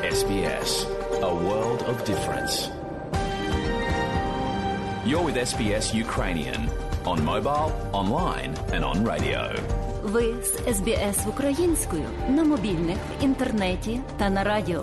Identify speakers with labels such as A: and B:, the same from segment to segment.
A: SBS, a world of difference. You're with SBS Ukrainian on mobile, online and on radio.
B: Ви з SBS українською на мобільних, в інтернеті та на радіо.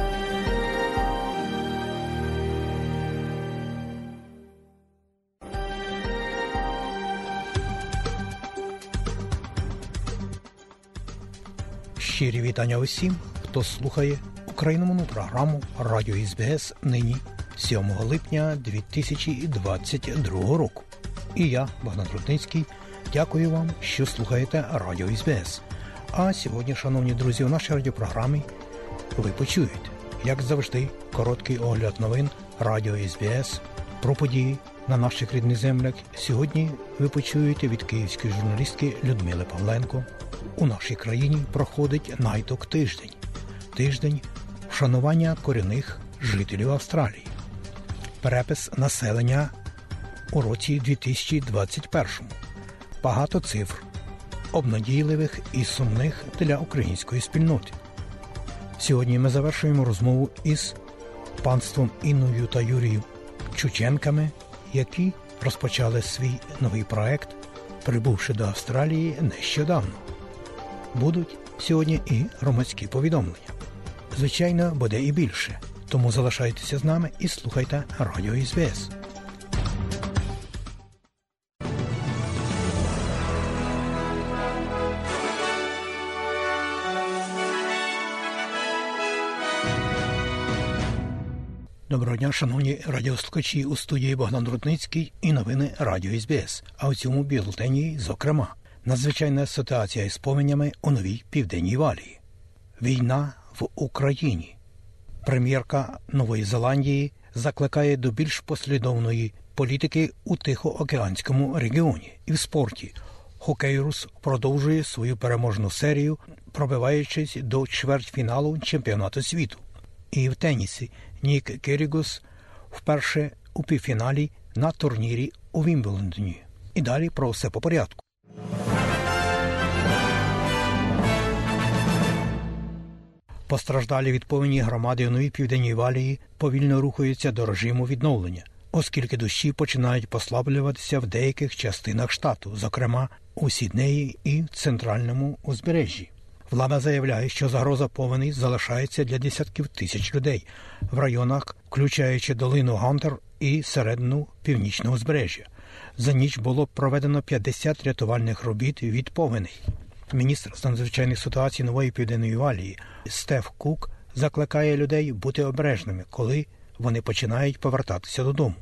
C: Щирі вітання усім, хто слухає україномовну програму Радіо СБС нині, 7 липня 2022 року. І я, Богдан Рудницький, дякую вам, що слухаєте Радіо СБС. А сьогодні, шановні друзі, у нашій радіопрограмі ви почуєте, як завжди, короткий огляд новин Радіо СБС про події на наших рідних землях. Сьогодні ви почуєте від київської журналістки Людмили Павленко. У нашій країні проходить найток тиждень. Тиждень вшанування корінних жителів Австралії. Перепис населення у році 2021. Багато цифр, обнадійливих і сумних для української спільноти. Сьогодні ми завершуємо розмову із панством Інною та Юрієм Чученками, які розпочали свій новий проект, прибувши до Австралії нещодавно. Будуть сьогодні і громадські повідомлення. Звичайно, буде і більше. Тому залишайтеся з нами і слухайте Радіо СБС. Доброго дня, шановні радіослухачі, у студії Богдан Рудницький і новини Радіо СБС. А у цьому бюлетені, зокрема, надзвичайна ситуація із повенями у Новій Південній Валії. Війна в Україні. Прем'єрка Нової Зеландії закликає до більш послідовної політики у Тихоокеанському регіоні. І в спорті хокей Рус продовжує свою переможну серію, пробиваючись до чвертьфіналу чемпіонату світу. І в тенісі Нік Кірігос вперше у півфіналі на турнірі у Вімблдоні. І далі про все по порядку. Постраждалі від повені громади у Новій Південній Валії повільно рухаються до режиму відновлення, оскільки дощі починають послаблюватися в деяких частинах штату, зокрема у Сіднеї і в центральному узбережжі. Влада заявляє, що загроза повеней залишається для десятків тисяч людей в районах, включаючи долину Гантер і середину північного узбережжя. За ніч було проведено 50 рятувальних робіт від повеней. Міністр з надзвичайних ситуацій Нової Південної Валії Стеф Кук закликає людей бути обережними, коли вони починають повертатися додому.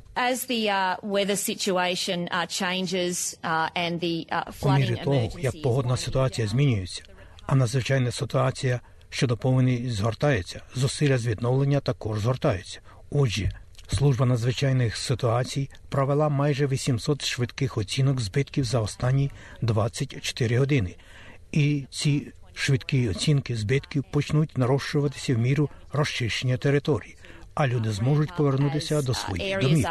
C: У мірі того, як погодна ситуація змінюється, а надзвичайна ситуація щодо повеней згортається, зусилля з відновлення також згортаються. Отже, Служба надзвичайних ситуацій провела майже 800 швидких оцінок збитків за останні 24 години. І ці швидкі оцінки збитків почнуть нарощуватися в міру розчищення територій, а люди зможуть повернутися до своїх домів.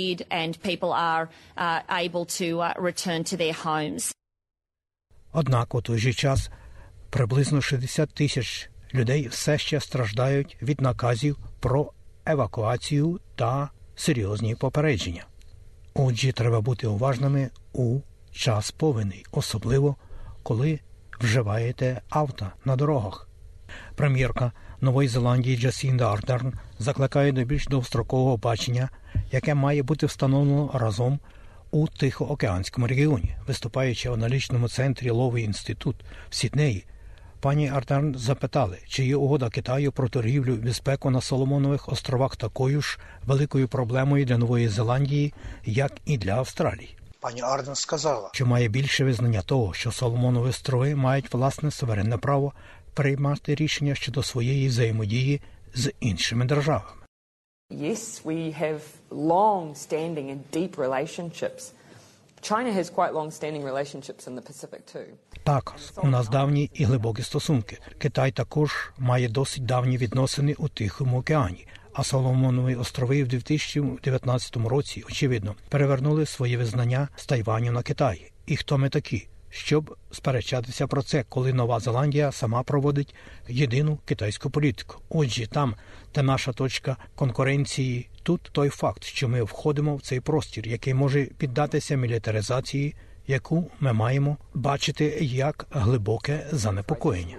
C: Однак у той же час приблизно 60 тисяч людей все ще страждають від наказів про евакуацію та серйозні попередження. Отже, треба бути уважними у час повеней, особливо коли вживаєте авто на дорогах. Прем'єрка Нової Зеландії Джасінда Ардерн закликає до більш довгострокового бачення, яке має бути встановлено разом у Тихоокеанському регіоні. Виступаючи в аналітичному центрі Ловий інститут в Сіднеї, пані Ардерн запитали, чи є угода Китаю про торгівлю і безпеку на Соломонових островах такою ж великою проблемою для Нової Зеландії, як і для Австралії. Пані Ардерн сказала, що має більше визнання того, що Соломонові острови мають власне суверенне право приймати рішення щодо своєї взаємодії з іншими державами.
D: Yes, we have long-standing and deep relationships. China has quite long-standing relationships in the Pacific too.
C: Так, у нас давні і глибокі стосунки. Китай також має досить давні відносини у Тихому океані. А Соломонові острови в 2019 році, очевидно, перевернули своє визнання з Тайваню на Китай. І хто ми такі, щоб сперечатися про це, коли Нова Зеландія сама проводить єдину китайську політику. Отже, там, де наша точка конкуренції, тут той факт, що ми входимо в цей простір, який може піддатися мілітаризації, яку ми маємо бачити як глибоке занепокоєння.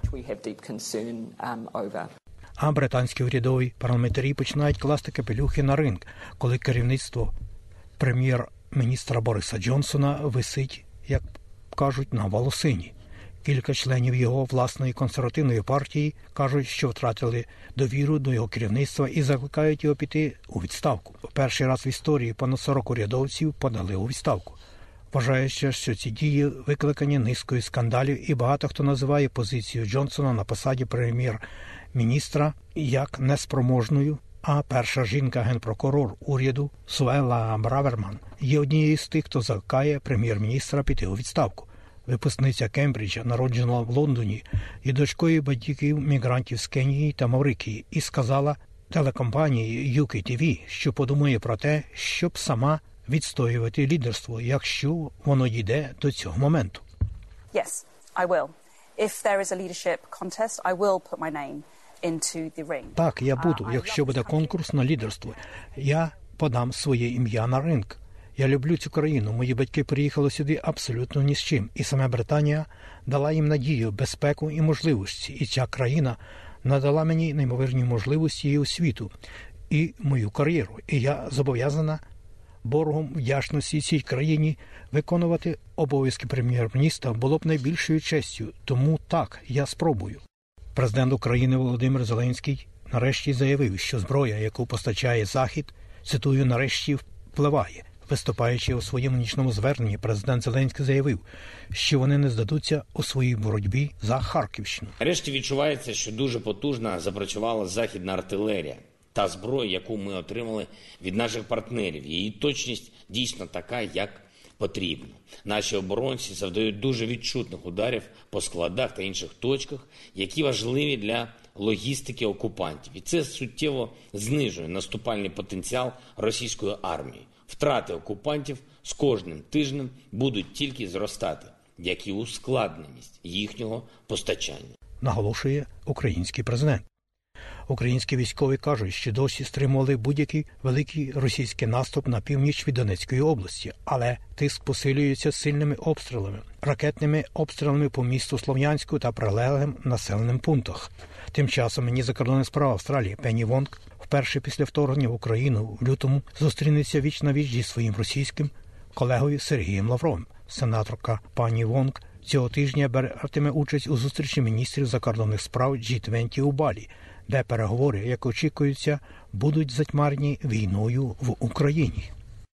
C: А британські урядові парламентарі починають класти капелюхи на ринг, коли керівництво прем'єр-міністра Бориса Джонсона висить, як кажуть, на волосині. Кілька членів його власної консервативної партії кажуть, що втратили довіру до його керівництва і закликають його піти у відставку. Перший раз в історії понад 40 урядовців подали у відставку. Вважаючи, що ці дії викликані низкою скандалів, і багато хто називає позицію Джонсона на посаді прем'єр-міністра як неспроможною, а перша жінка-генпрокурор уряду Суела Браверман є однією з тих, хто закликає прем'єр-міністра піти у відставку. Випускниця Кембриджа, народжена в Лондоні, є дочкою батьків-мігрантів з Кенії та Маврикії і сказала телекомпанії UKTV, що подумає про те, щоб сама відстоювати лідерство, якщо воно дійде до цього моменту.
E: Yes, I will. If there is a leadership contest, I will put my name into the ring.
C: Так, я буду. Якщо буде конкурс на лідерство, я подам своє ім'я на ринг. Я люблю цю країну. Мої батьки приїхали сюди абсолютно ні з чим. І саме Британія дала їм надію, безпеку і можливості. І ця країна надала мені неймовірні можливості і освіту, і мою кар'єру. І я зобов'язана боргом вдячності цій країні виконувати обов'язки прем'єр-міністра було б найбільшою честю. Тому так, я спробую. Президент України Володимир Зеленський нарешті заявив, що зброя, яку постачає Захід, цитую, нарешті впливає. Виступаючи у своєму нічному зверненні, президент Зеленський заявив, що вони не здадуться у своїй боротьбі за Харківщину.
F: Нарешті відчувається, що дуже потужно запрацювала західна артилерія. Та зброя, яку ми отримали від наших партнерів. Її точність дійсно така, як потрібно. Наші оборонці завдають дуже відчутних ударів по складах та інших точках, які важливі для логістики окупантів. І це суттєво знижує наступальний потенціал російської армії. Втрати окупантів з кожним тижнем будуть тільки зростати, як і ускладненість їхнього постачання.
C: Наголошує український президент. Українські військові кажуть, що досі стримували будь-який великий російський наступ на північ від Донецької області, але тиск посилюється сильними обстрілами, ракетними обстрілами по місту Слов'янську та прилеглим населеним пунктах. Тим часом міністр закордонних справ Австралії Пенні Вонг вперше після вторгнення в Україну в лютому зустрінеться віч-навіч зі своїм російським колегою Сергієм Лавровим. Сенаторка пані Вонг цього тижня беретиме участь у зустрічі міністрів закордонних справ G20 у Балі, де переговори, як очікується, будуть затьмарені війною в Україні.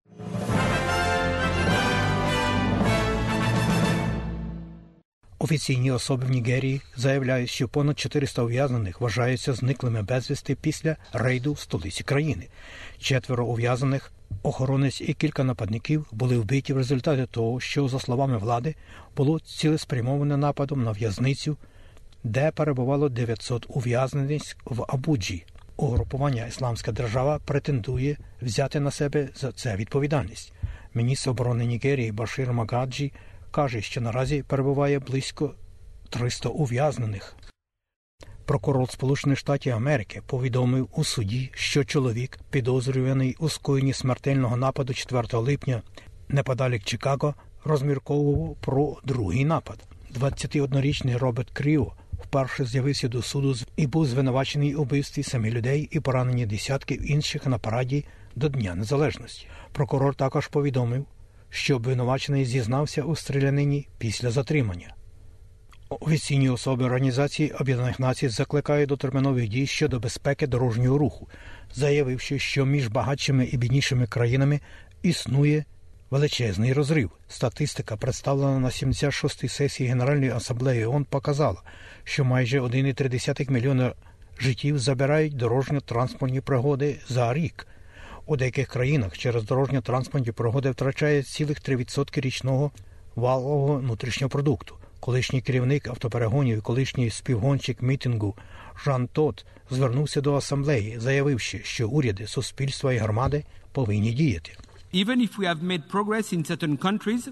C: Офіційні особи в Нігерії заявляють, що понад 400 ув'язнених вважаються зниклими безвісти після рейду в столиці країни. 4 ув'язнених, охоронець і кілька нападників були вбиті в результаті того, що, за словами влади, було цілеспрямоване нападом на в'язницю, де перебувало 900 ув'язнених в Абуджі. Угрупування «Ісламська держава» претендує взяти на себе за це відповідальність. Міністр оборони Нігерії Башир Магаджі каже, що наразі перебуває близько 300 ув'язнених. Прокурор Сполучених Штатів Америки повідомив у суді, що чоловік, підозрюваний у скоєнні смертельного нападу 4 липня неподалік Чикаго, розмірковував про другий напад. 21-річний Роберт Кріо вперше з'явився до суду і був звинувачений у вбивстві 7 людей і пораненні десятків інших на параді до Дня Незалежності. Прокурор також повідомив, що обвинувачений зізнався у стрілянині після затримання. Офіційні особи Організації Об'єднаних Націй закликають до термінових дій щодо безпеки дорожнього руху, заявивши, що між багатшими і біднішими країнами існує величезний розрив. Статистика, представлена на 76-й сесії Генеральної асамблеї ООН, показала, що майже 1,3 мільйона життів забирають дорожньо-транспортні пригоди за рік. У деяких країнах через дорожньо-транспортні пригоди втрачає цілих 3% річного валового внутрішнього продукту. Колишній керівник автоперегонів і колишній співгонщик мітингу Жан Тот звернувся до асамблеї, заявивши, що уряди, суспільства і громади повинні діяти.
G: Even if we have made progress in certain countries,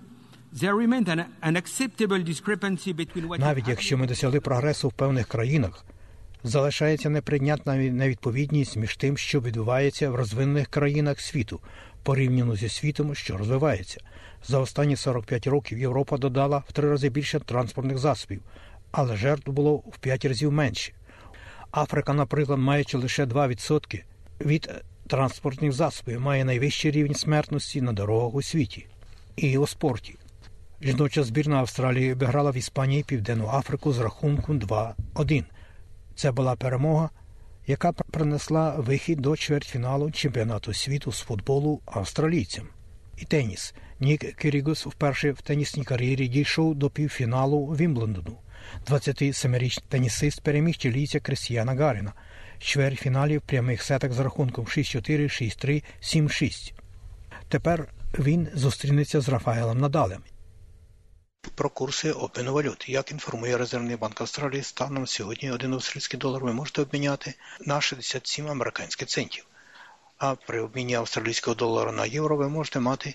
C: Навіть якщо ми досягли прогресу в певних країнах, залишається неприйнятна невідповідність між тим, що відбувається в розвинених країнах світу, порівняно зі світом, що розвивається. За останні 45 років Європа додала в 3 рази більше транспортних засобів, але жертв було в 5 разів менше. Африка, наприклад, маючи лише 2% від транспортних засобів, має найвищий рівень смертності на дорогах у світі. І у спорті. Жіноча збірна Австралії обіграла в Іспанії Південну Африку з рахунком 2-1. Це була перемога, яка принесла вихід до чвертьфіналу чемпіонату світу з футболу австралійцям. І теніс. Нік Кірігос вперше в тенісній кар'єрі дійшов до півфіналу Вімблдону. 27-річний тенісист переміг чилійця Крістіяна Гаріна в чвертьфіналі в прямих сетах з рахунком 6-4, 6-3, 7-6. Тепер він зустрінеться з Рафаелем Надалем. Про курси обміну валют. Як інформує Резервний банк Австралії, станом сьогодні 1 австралійський долар ви можете обміняти на 67 американських центів. А при обміні австралійського долара на євро ви можете мати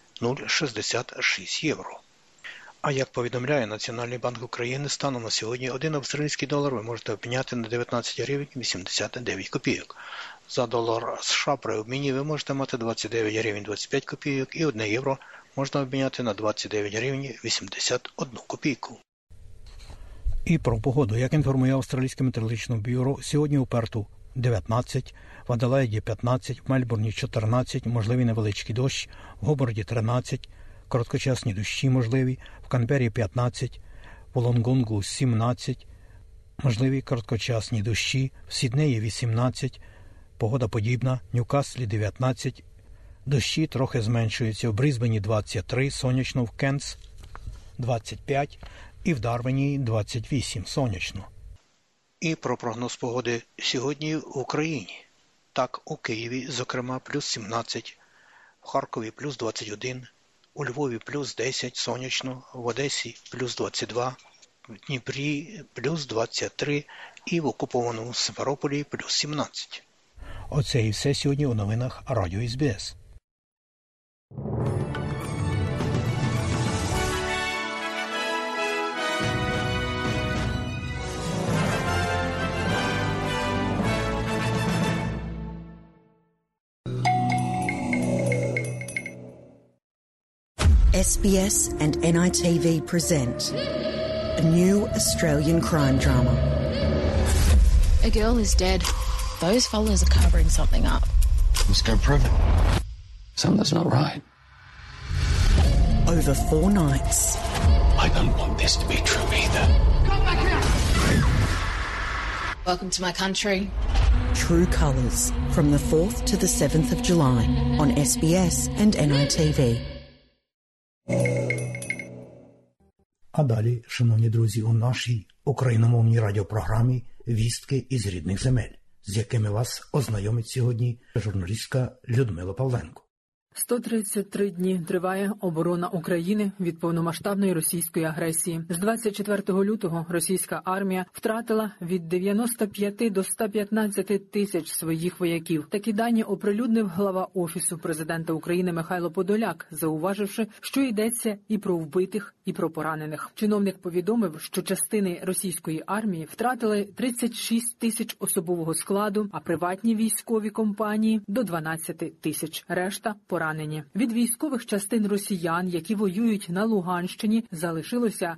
C: 0,66 євро. А як повідомляє Національний банк України, станом на сьогодні 1 австралійський долар ви можете обміняти на 19 гривень 89 копійок. За долар США при обміні ви можете мати 29 гривень 25 копійок і 1 євро можна обміняти на 29 гривень 81 копійку. І про погоду. Як інформує Австралійське метеорологічне бюро, сьогодні у Перту 19, в Аделаїді 15, в Мельбурні 14, можливий невеличкий дощ, в Гобарді 13, короткочасні дощі можливі, в Канбері 15, в Волонгонгу 17, можливі короткочасні дощі, в Сіднеї 18, погода подібна, в Ньюкаслі 19, дощі трохи зменшуються, в Брисбені 23, сонячно, в Кентс 25 і в Дарвіні 28, сонячно. І про прогноз погоди сьогодні в Україні. Так, у Києві, зокрема, плюс 17, в Харкові плюс 21, у Львові плюс 10, сонячно, в Одесі плюс 22, в Дніпрі плюс 23 і в окупованому Симферополі плюс 17. Оце і все сьогодні у новинах Радіо СБС.
G: SBS and NITV present a new Australian crime drama.
H: A girl is dead. Those fellas are covering something up.
I: Let's go prove it. Something's not right.
G: Over 4 nights.
I: I don't want this to be true either.
H: Come back here! Welcome to my country.
G: True Colours from the 4th to the 7th of July on SBS and NITV.
C: А далі, шановні друзі, у нашій україномовній радіопрограмі «Вістки із рідних земель», з якими вас ознайомить сьогодні журналістка Людмила Павленко.
J: 133 дні триває оборона України від повномасштабної російської агресії. З 24 лютого російська армія втратила від 95 до 115 тисяч своїх вояків. Такі дані оприлюднив глава Офісу президента України Михайло Подоляк, зауваживши, що йдеться і про вбитих, і про поранених. Чиновник повідомив, що частини російської армії втратили 36 тисяч особового складу, а приватні військові компанії – до 12 тисяч. Решта – поранені. Від військових частин росіян, які воюють на Луганщині, залишилося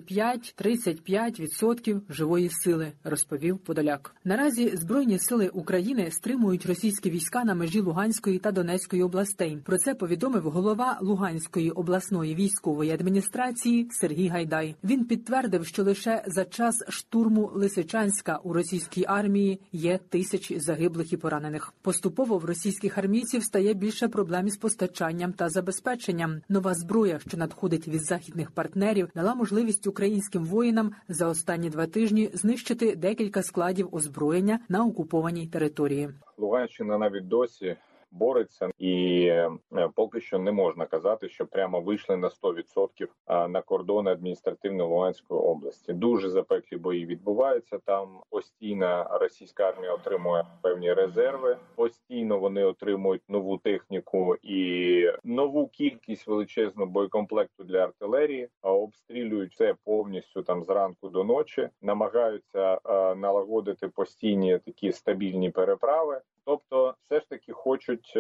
J: 25-35% живої сили, розповів Подоляк. Наразі Збройні сили України стримують російські війська на межі Луганської та Донецької областей. Про це повідомив голова Луганської обласної військової адміністрації Сергій Гайдай. Він підтвердив, що лише за час штурму Лисичанська у російській армії є тисячі загиблих і поранених. Поступово в російських армійців стає більше проблем із постачанням та забезпеченням. Нова зброя, що надходить від західних партнерів, дала можливість українським воїнам за останні 2 тижні знищити декілька складів озброєння на окупованій території.
K: Луганщина навіть досі бореться. І поки що не можна казати, що прямо вийшли на 100% на кордони адміністративної Луганської області. Дуже запеклі бої відбуваються там. Постійно російська армія отримує певні резерви. Постійно вони отримують нову техніку і нову кількість величезного боєкомплекту для артилерії. Обстрілюють все повністю там зранку до ночі. Намагаються налагодити постійні такі стабільні переправи. Тобто, все ж таки хочуть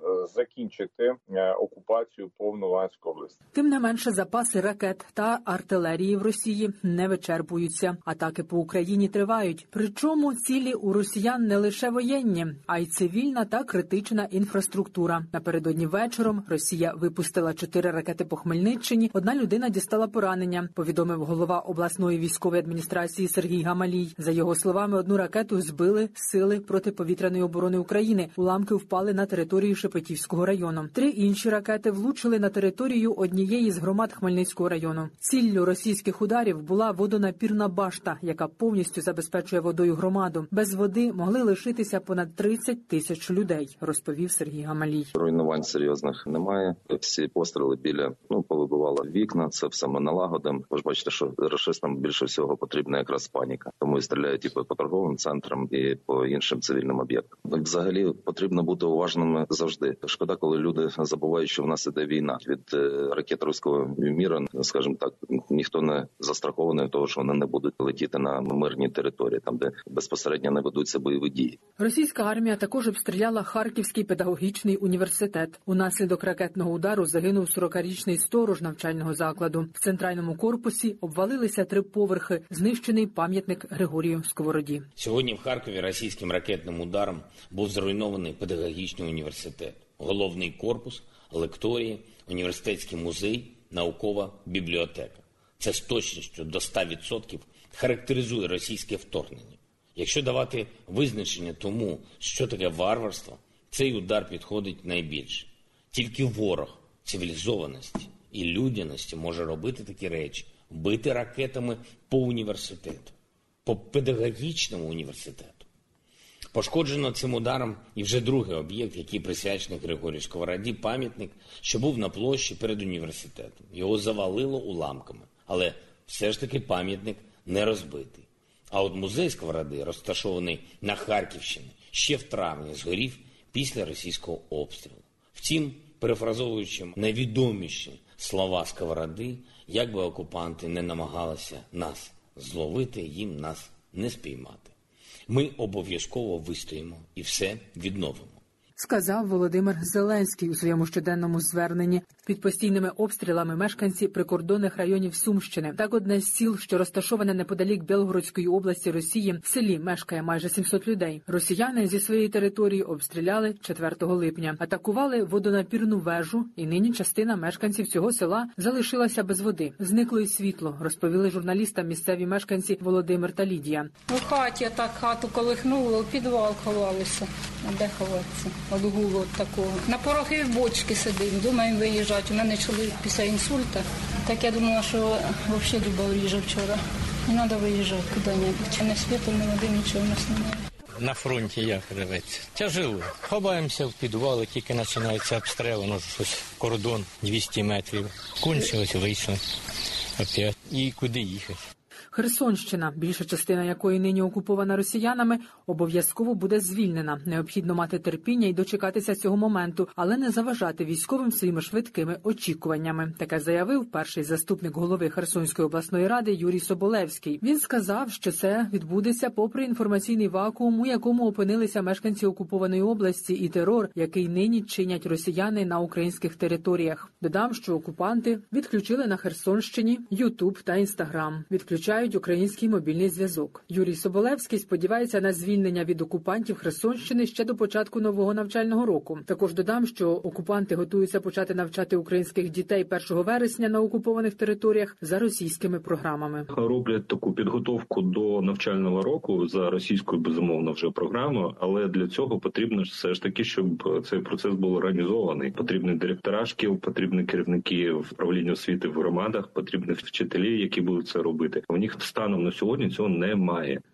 K: закінчити окупацію повну Луганської області.
J: Тим не менше, запаси ракет та артилерії в Росії не вичерпуються. Атаки по Україні тривають. Причому цілі у росіян не лише воєнні, а й цивільна та критична інфраструктура. Напередодні вечором Росія випустила 4 ракети по Хмельниччині. Одна людина дістала поранення, повідомив голова обласної військової адміністрації Сергій Гамалій. За його словами, одну ракету збили сили протиповітряної оборони України. Уламки впали на територію Шепетівського району. 3 інші ракети влучили на територію однієї з громад Хмельницького району. Ціллю російських ударів була водонапірна башта, яка повністю забезпечує водою громаду. Без води могли лишитися понад 30 тисяч людей, розповів Сергій Гамалій.
L: Руйнувань серйозних немає. Всі постріли біля, повибивало вікна, це все ми налагодимо. Ви ж бачите, що рашистам більше всього потрібна якраз паніка. Тому і стріляють і по торговим центрам, і по іншим цивільним об'єктам. Взагалі потрібно бути уважними завжди. Шкода, коли люди забувають, що в нас іде війна. Від ракет руського міра, скажімо так, ніхто не застрахований того, що вони не будуть летіти на мирні території, там де безпосередньо не ведуться бойові дії.
J: Російська армія також обстріляла Харківський педагогічний університет. Унаслідок ракетного удару загинув 40-річний сторож навчального закладу. В центральному корпусі обвалилися 3 поверхи, знищений пам'ятник Григорію Сковороді.
F: Сьогодні в Харкові російським ракетним ударом був зруйнований педагогічний університет, головний корпус, лекторії, університетський музей, наукова бібліотека. Це з точністю до 100% характеризує російське вторгнення. Якщо давати визначення тому, що таке варварство, цей удар підходить найбільше. Тільки ворог цивілізованості і людяності може робити такі речі, бити ракетами по університету, по педагогічному університету. Пошкоджено цим ударом і вже другий об'єкт, який присвячений Григорію Сковороді, пам'ятник, що був на площі перед університетом. Його завалило уламками, але все ж таки пам'ятник не розбитий. А от музей Сковороди, розташований на Харківщині, ще в травні згорів після російського обстрілу. Втім, перефразовуючи найвідоміші слова Сковороди, як би окупанти не намагалися нас зловити, їм нас не спіймати. Ми обов'язково вистоїмо і все відновимо.
J: Сказав Володимир Зеленський у своєму щоденному зверненні. Під постійними обстрілами мешканці прикордонних районів Сумщини. Так, одне з сіл, що розташоване неподалік Білгородської області Росії, в селі мешкає майже 700 людей. Росіяни зі своєї території обстріляли 4 липня. Атакували водонапірну вежу, і нині частина мешканців цього села залишилася без води. Зникло і світло, розповіли журналістам місцеві мешканці Володимир та Лідія.
M: У хаті так хату колихнуло, у підвал ховалися. А де ховатися? От гулу от такого. На порохи в бочки сидимо, думаємо виїжджати. У мене чоловік після інсульта. Так я думала, що взагалі Люба вріже вчора. Не треба виїжджати куди-небудь. Не світу, не води, нічого в нас немає.
N: На фронті як живеться? Тяжело. Ховаємося в підвали, тільки починається обстріл, воно щось кордон 200 метрів. Кончилось, вийшли опять. І куди їхати?
J: Херсонщина, більша частина якої нині окупована росіянами, обов'язково буде звільнена. Необхідно мати терпіння і дочекатися цього моменту, але не заважати військовим своїми швидкими очікуваннями. Таке заявив перший заступник голови Херсонської обласної ради Юрій Соболевський. Він сказав, що це відбудеться попри інформаційний вакуум, у якому опинилися мешканці окупованої області, і терор, який нині чинять росіяни на українських територіях. Додам, що окупанти відключили на Херсонщині YouTube та Instagram. Відключають український мобільний зв'язок. Юрій Соболевський сподівається на звільнення від окупантів Херсонщини ще до початку нового навчального року. Також додам, що окупанти готуються почати навчати українських дітей 1 вересня на окупованих територіях за російськими програмами.
O: Роблять таку підготовку до навчального року за російською, безумовно, вже програмою, але для цього потрібно все ж таки, щоб цей процес був організований. Потрібні директора шкіл, потрібні керівники управління освіти в громадах, потрібні вчителі, які будуть це робити. У них станом на сьогодні цього немає.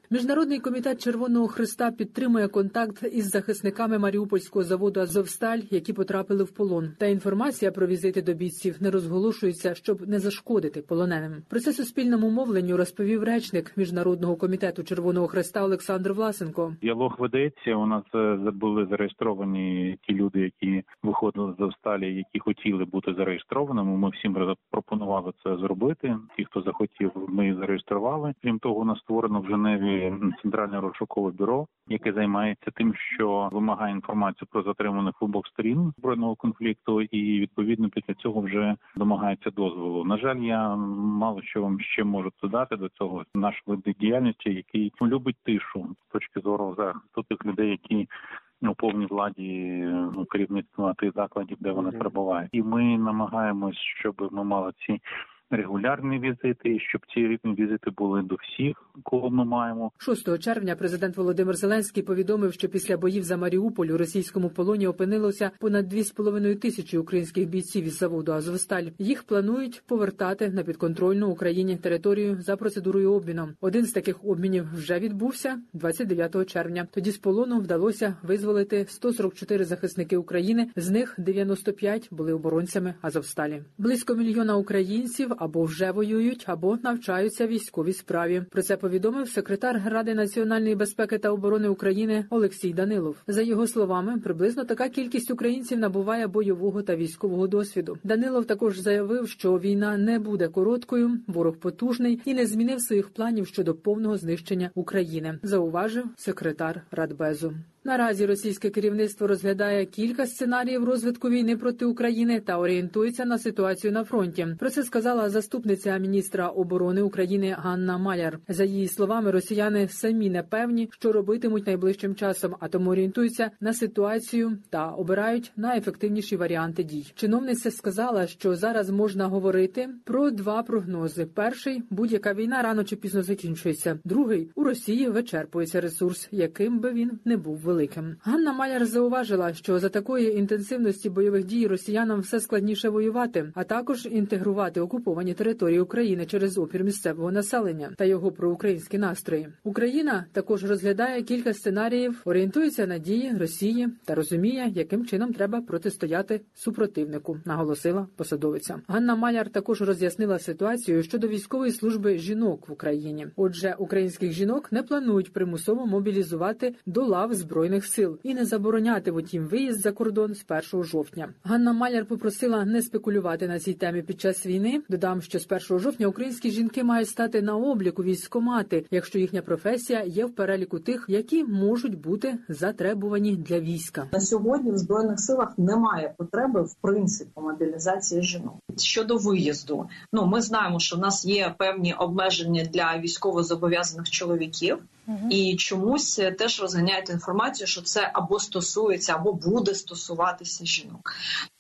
J: Міжнародний комітет Червоного Хреста підтримує контакт із захисниками Маріупольського заводу «Азовсталь», які потрапили в полон. Та інформація про візити до бійців не розголошується, щоб не зашкодити полоненим. Про це суспільному мовленню розповів речник Міжнародного комітету Червоного Хреста Олександр Власенко.
P: Діалог ведеться. У нас були зареєстровані ті люди, які виходили з Азовсталі, які хотіли бути зареєстрованими. Ми всім пропонували це зробити. Ті, хто захотів, ми їх зареєстрували. Крім того, у нас створено в Женеві Центральне розшукове бюро, яке займається тим, що вимагає інформацію про затриманих обох сторін збройного конфлікту, і відповідно після цього вже домагається дозволу. На жаль, я мало що вам ще можу додати до цього. Наш вид діяльності, який любить тишу з точки зору захисту тих людей, які у повній владі керівництва тих закладів, де вони перебувають. І ми намагаємось, щоб ми мали ці регулярні візити, щоб ці візити були до всіх, кого ми маємо.
J: 6 червня президент Володимир Зеленський повідомив, що після боїв за Маріуполь у російському полоні опинилося понад 2,5 тисячі українських бійців із заводу «Азовсталь». Їх планують повертати на підконтрольну Україні територію за процедурою обміну. Один з таких обмінів вже відбувся 29 червня. Тоді з полону вдалося визволити 144 захисники України, з них 95 були оборонцями «Азовсталі». Близько мільйона українців або вже воюють, або навчаються військовій справі. Про це повідомив секретар Ради національної безпеки та оборони України Олексій Данилов. За його словами, приблизно така кількість українців набуває бойового та військового досвіду. Данилов також заявив, що війна не буде короткою, ворог потужний і не змінив своїх планів щодо повного знищення України, зауважив секретар Радбезу. Наразі російське керівництво розглядає кілька сценаріїв розвитку війни проти України та орієнтується на ситуацію на фронті. Про це сказала заступниця міністра оборони України Ганна Маляр. За її словами, росіяни самі не певні, що робитимуть найближчим часом, а тому орієнтуються на ситуацію та обирають найефективніші варіанти дій. Чиновниця сказала, що зараз можна говорити про два прогнози. Перший – будь-яка війна рано чи пізно закінчується. Другий – у Росії вичерпується ресурс, яким би він не був великим. Ганна Маляр зауважила, що за такої інтенсивності бойових дій росіянам все складніше воювати, а також інтегрувати окуповані території України через опір місцевого населення та його проукраїнські настрої. Україна також розглядає кілька сценаріїв, орієнтується на дії Росії та розуміє, яким чином треба протистояти супротивнику, наголосила посадовиця. Ганна Маляр також роз'яснила ситуацію щодо військової служби жінок в Україні. Отже, українських жінок не планують примусово мобілізувати до лав Збройних сил і не заборонятимуть їм виїзд за кордон з 1 жовтня. Ганна Маляр попросила не спекулювати на цій темі під час війни. Додам, що з 1 жовтня українські жінки мають стати на обліку військкомати, якщо їхня професія є в переліку тих, які можуть бути затребувані для війська.
Q: На сьогодні в Збройних силах немає потреби в принципі мобілізації жінок. Щодо виїзду, ми знаємо, що в нас є певні обмеження для військовозобов'язаних чоловіків. І чомусь теж розганяють інформацію, що це або стосується, або буде стосуватися жінок.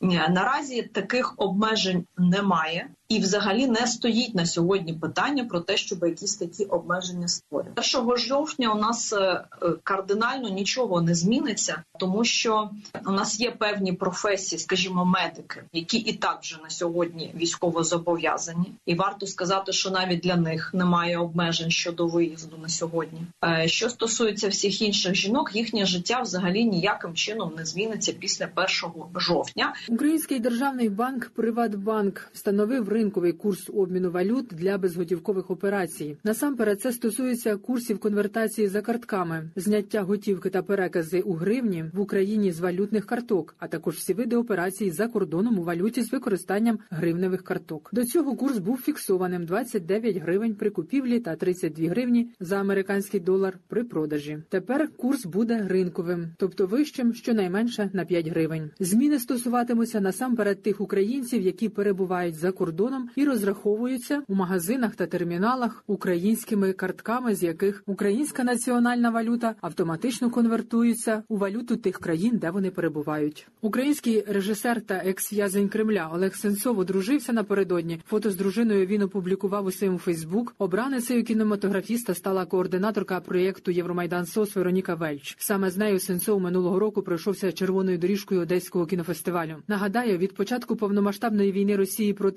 Q: Наразі таких обмежень немає. І взагалі не стоїть на сьогодні питання про те, щоб якісь такі обмеження створити. 1 жовтня у нас кардинально нічого не зміниться, тому що у нас є певні професії, скажімо, медики, які і так вже на сьогодні військово зобов'язані. І варто сказати, що навіть для них немає обмежень щодо виїзду на сьогодні. Що стосується всіх інших жінок, їхнє життя взагалі ніяким чином не зміниться після 1 жовтня.
J: Український державний банк «Приватбанк» встановив ринковий курс обміну валют для безготівкових операцій. Насамперед, це стосується курсів конвертації за картками, зняття готівки та перекази у гривні в Україні з валютних карток, а також всі види операцій за кордоном у валюті з використанням гривневих карток. До цього курс був фіксованим – 29 гривень при купівлі та 32 гривні за американський долар при продажі. Тепер курс буде ринковим, тобто вищим щонайменше на 5 гривень. Зміни стосуватимуться насамперед тих українців, які перебувають за кордоном і розраховуються у магазинах та терміналах українськими картками, з яких українська національна валюта автоматично конвертується у валюту тих країн, де вони перебувають. Український режисер та екс-в'язень Кремля Олег Сенцов одружився напередодні. Фото з дружиною він опублікував у своєму Фейсбук. Обраницею кінематографіста стала координаторка проєкту «Євромайдан СОС» Вероніка Вельч. Саме з нею Сенцов минулого року пройшовся червоною доріжкою Одеського кінофестивалю. Нагадаю, від початку повномасштабної війни Росії проти України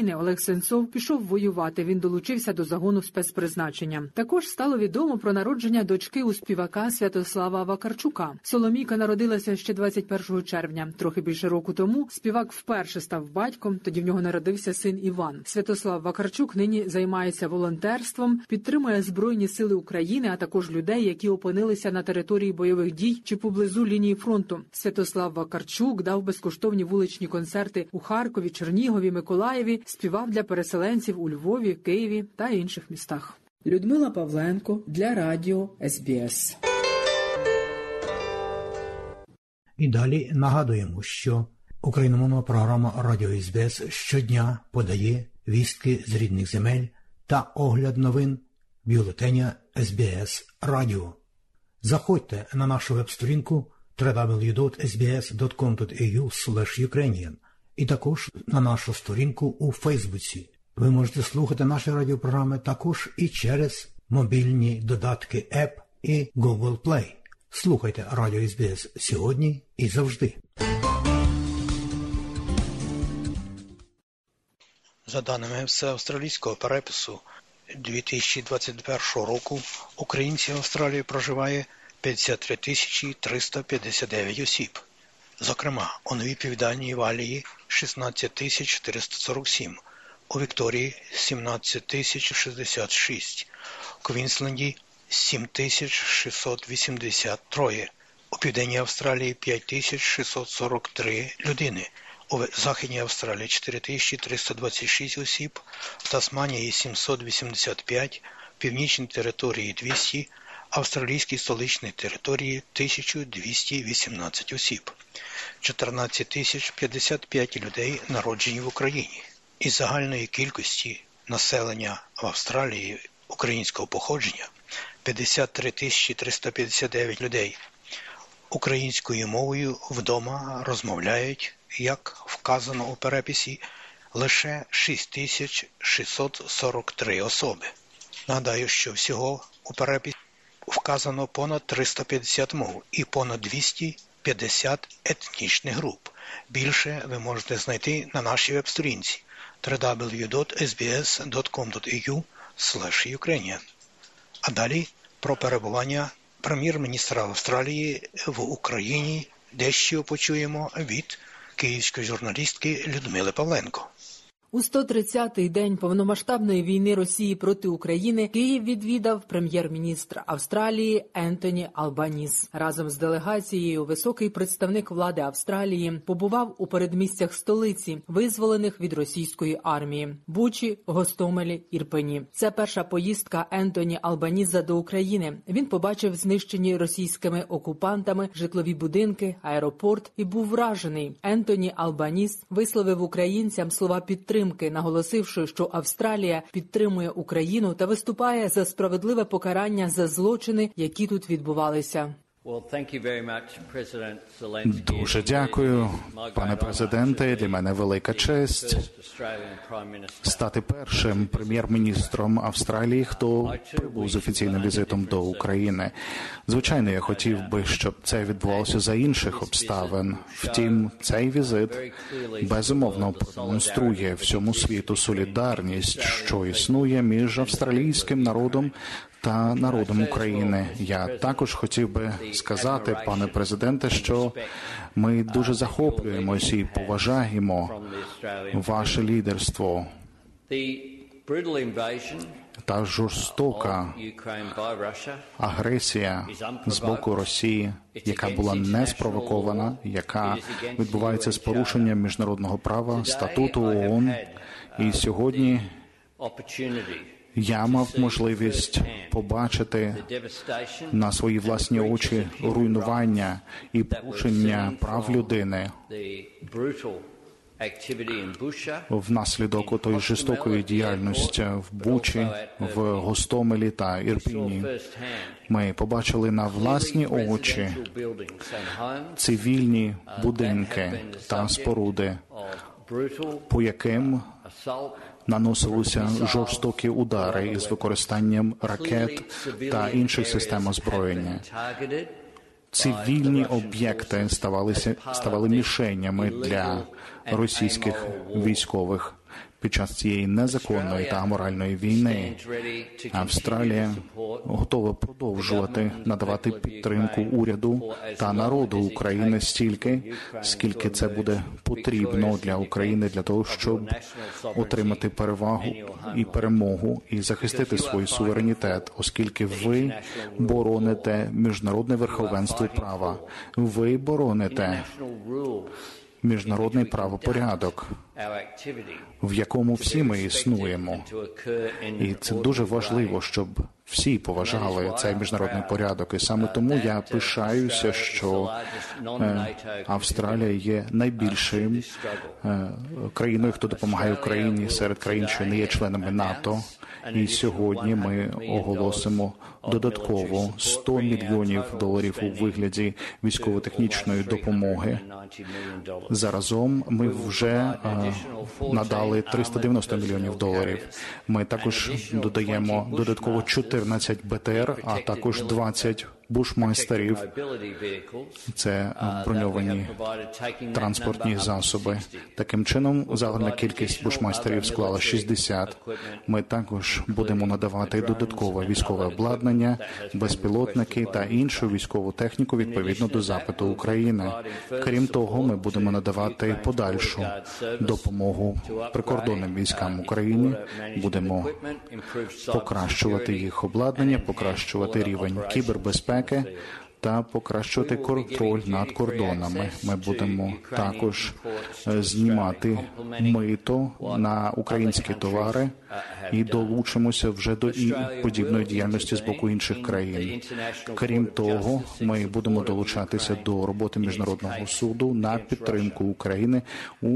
J: України Олег Сенцов пішов воювати. Він долучився до загону спецпризначення. Також стало відомо про народження дочки у співака Святослава Вакарчука. Соломійка народилася ще 21 червня. Трохи більше року тому співак вперше став батьком, тоді в нього народився син Іван. Святослав Вакарчук нині займається волонтерством, підтримує Збройні сили України, а також людей, які опинилися на території бойових дій чи поблизу лінії фронту. Святослав Вакарчук дав безкоштовні вуличні концерти у Харкові, Чернігові, Миколаєві, співав для переселенців у Львові, Києві та інших містах. Людмила Павленко для радіо СБС.
C: І далі нагадуємо, що україномовна програма «Радіо СБС» щодня подає вістки з рідних земель та огляд новин бюлетеня СБС Радіо. Заходьте на нашу веб-сторінку www.sbs.com.au/ukrainian і також на нашу сторінку у Фейсбуці. Ви можете слухати наші радіопрограми також і через мобільні додатки App і Google Play. Слухайте Радіо СБС сьогодні і завжди. За даними всеавстралійського перепису 2021 року, українців Австралії проживає 53 359 осіб. Зокрема, у Новій Південній Валії 16 447, у Вікторії 17 066, у Квінсленді 7 683, у Південній Австралії 5 643 людини, у Західній Австралії 4 326 осіб, в Тасманії 785, в Північній території 200, австралійській столичній території 1218 осіб. 14 055 людей народжені в Україні. Із загальної кількості населення в Австралії українського походження 53 359 людей. Українською мовою вдома розмовляють, як вказано у переписі, лише 6643 особи. Нагадаю, що всього у переписі вказано понад 350 мов і понад 250 етнічних груп. Більше ви можете знайти на нашій веб-сторінці www.sbs.com.au/Ukrainian. А далі про перебування прем'єр-міністра Австралії в Україні дещо почуємо від київської журналістки Людмили Павленко.
J: У 130-й день повномасштабної війни Росії проти України Київ відвідав прем'єр-міністр Австралії Ентоні Албаніс. Разом з делегацією високий представник влади Австралії побував у передмістях столиці, визволених від російської армії – Бучі, Гостомелі, Ірпені. Це перша поїздка Ентоні Албаніза до України. Він побачив знищені російськими окупантами житлові будинки, аеропорт і був вражений. Ентоні Албаніс висловив українцям слова підтримки, наголосивши, що Австралія підтримує Україну та виступає за справедливе покарання за злочини, які тут відбувалися.
R: Дуже дякую, пане президенте. Для мене велика честь стати першим прем'єр-міністром Австралії, хто прибув з офіційним візитом до України. Звичайно, я хотів би, щоб це відбувалося за інших обставин. Втім, цей візит безумовно продемонструє всьому світу солідарність, що існує між австралійським народом та народом України. Я також хотів би сказати, пане президенте, що ми дуже захоплюємося і поважаємо ваше лідерство. Та жорстока агресія з боку Росії, яка була не спровокована, яка відбувається з порушенням міжнародного права, статуту ООН. І сьогодні я мав можливість побачити на свої власні очі руйнування і порушення прав людини внаслідок тої жорстокої діяльності в Бучі, в Гостомелі та Ірпені. Ми побачили на власні очі цивільні будинки та споруди, по яким наносилися жорстокі удари із використанням ракет та інших систем озброєння. Цивільні об'єкти ставали мішенями для російських військових. під час цієї незаконної та аморальної війни. Австралія готова продовжувати надавати підтримку уряду та народу України стільки, скільки це буде потрібно для України, для того, щоб отримати перевагу і перемогу і захистити свій суверенітет, оскільки ви бороните міжнародне верховенство права. Ви бороните міжнародний правопорядок, в якому всі ми існуємо. І це дуже важливо, щоб всі поважали цей міжнародний порядок. І саме тому я пишаюся, що Австралія є найбільшою країною, хто допомагає Україні серед країн, що не є членами НАТО. І сьогодні ми оголосимо додатково $100 мільйонів у вигляді військово-технічної допомоги. Заразом ми вже надали $390 мільйонів. Ми також додаємо додатково 14 БТР, а також 20 бушмайстерів. Це броньовані транспортні засоби. Таким чином, загальна кількість бушмайстерів склала 60. Ми також будемо надавати додаткове військове обладнання, безпілотники та іншу військову техніку відповідно до запиту України. Крім того, ми будемо надавати подальшу допомогу прикордонним військам України. Будемо покращувати їх обладнання, покращувати рівень кібербезпеки та покращувати контроль над кордонами. Ми будемо також знімати мито на українські товари і долучимося вже до подібної діяльності з боку інших країн. Крім того, ми будемо долучатися до роботи Міжнародного суду на підтримку України у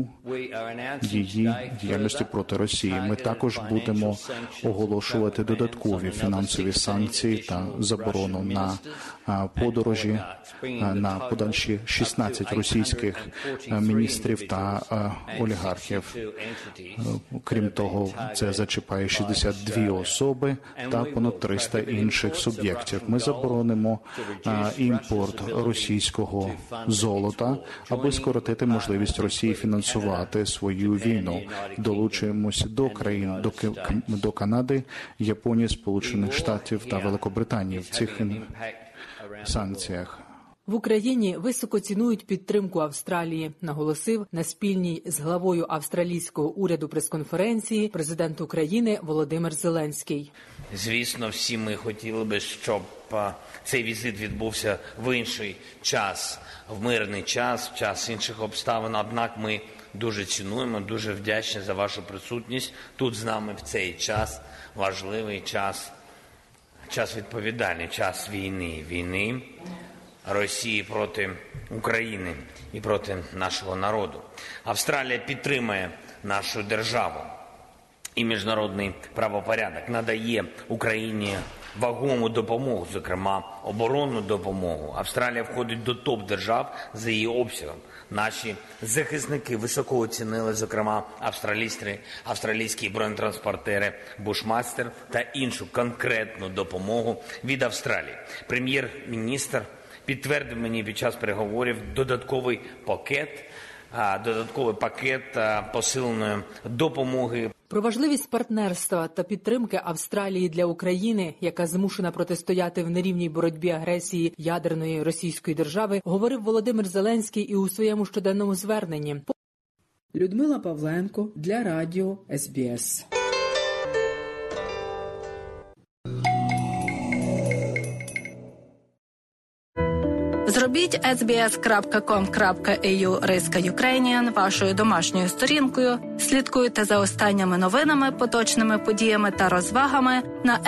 R: її діяльності проти Росії. Ми також будемо оголошувати додаткові фінансові санкції та заборону на подорожі на подальші 16 російських міністрів та олігархів. Крім того, це зачіпає 62 особи та понад 300 інших суб'єктів. Ми заборонимо імпорт російського золота, аби скоротити можливість Росії фінансувати свою війну. Долучуємося до країн, до Канади, Японії, Сполучених Штатів та Великобританії в цих санкціях.
J: В Україні високо цінують підтримку Австралії, наголосив на спільній з главою австралійського уряду прес-конференції президент України Володимир Зеленський.
F: Звісно, всі ми хотіли би, щоб цей візит відбувся в інший час, в мирний час, в час інших обставин. Однак ми дуже цінуємо, дуже вдячні за вашу присутність тут з нами в цей час, важливий час відповідальний, час війни Росії проти України і проти нашого народу. Австралія підтримує нашу державу і міжнародний правопорядок, надає Україні вагому допомогу, зокрема оборонну допомогу. Австралія входить до топ-держав за її обсягом. Наші захисники високо оцінили, зокрема, австралійські бронетранспортери «Бушмастер» та іншу конкретну допомогу від Австралії. Прем'єр-міністр підтвердив мені під час переговорів додатковий пакет посиленої допомоги.
J: Про важливість партнерства та підтримки Австралії для України, яка змушена протистояти в нерівній боротьбі агресії ядерної російської держави, говорив Володимир Зеленський і у своєму щоденному зверненні.
S: Людмила Павленко для радіо СБС.
T: Зробіть sbs.com.au/Ukrainian вашою домашньою сторінкою. Слідкуйте за останніми новинами, поточними подіями та розвагами на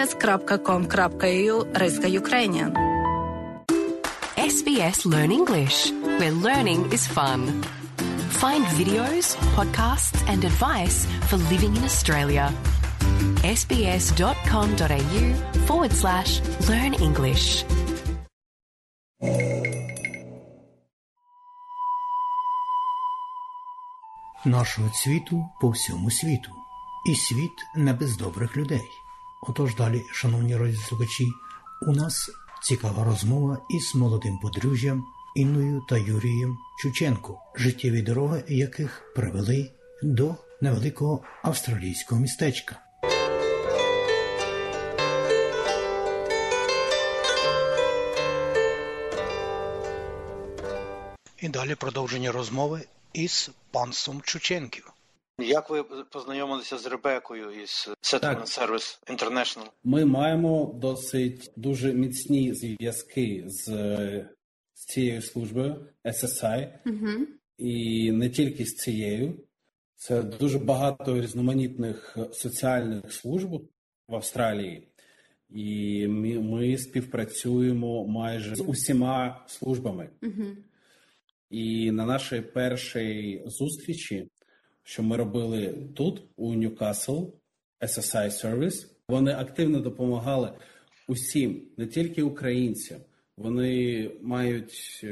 T: sbs.com.au/Ukrainian.
U: SBS Learn English, where learning is fun. Find videos, podcasts and advice for living in Australia. sbs.com.au/learn English.
C: Нашого цвіту по всьому світу. І світ не без добрих людей. Отож далі, шановні радіослухачі, у нас цікава розмова із молодим подружжям Інною та Юрієм Чученко, життєві дороги яких привели до невеликого австралійського містечка. І далі продовження розмови із панством Чученків.
A: Як ви познайомилися з Ребекою із Settlement Service International?
V: Ми маємо досить дуже міцні зв'язки з цією службою SSI. І не тільки з цією. Це дуже багато різноманітних соціальних служб в Австралії. І ми співпрацюємо майже з усіма службами. І на нашій першій зустрічі, що ми робили тут, у Ньюкасл, SSI Service, вони активно допомагали усім, не тільки українцям. Вони мають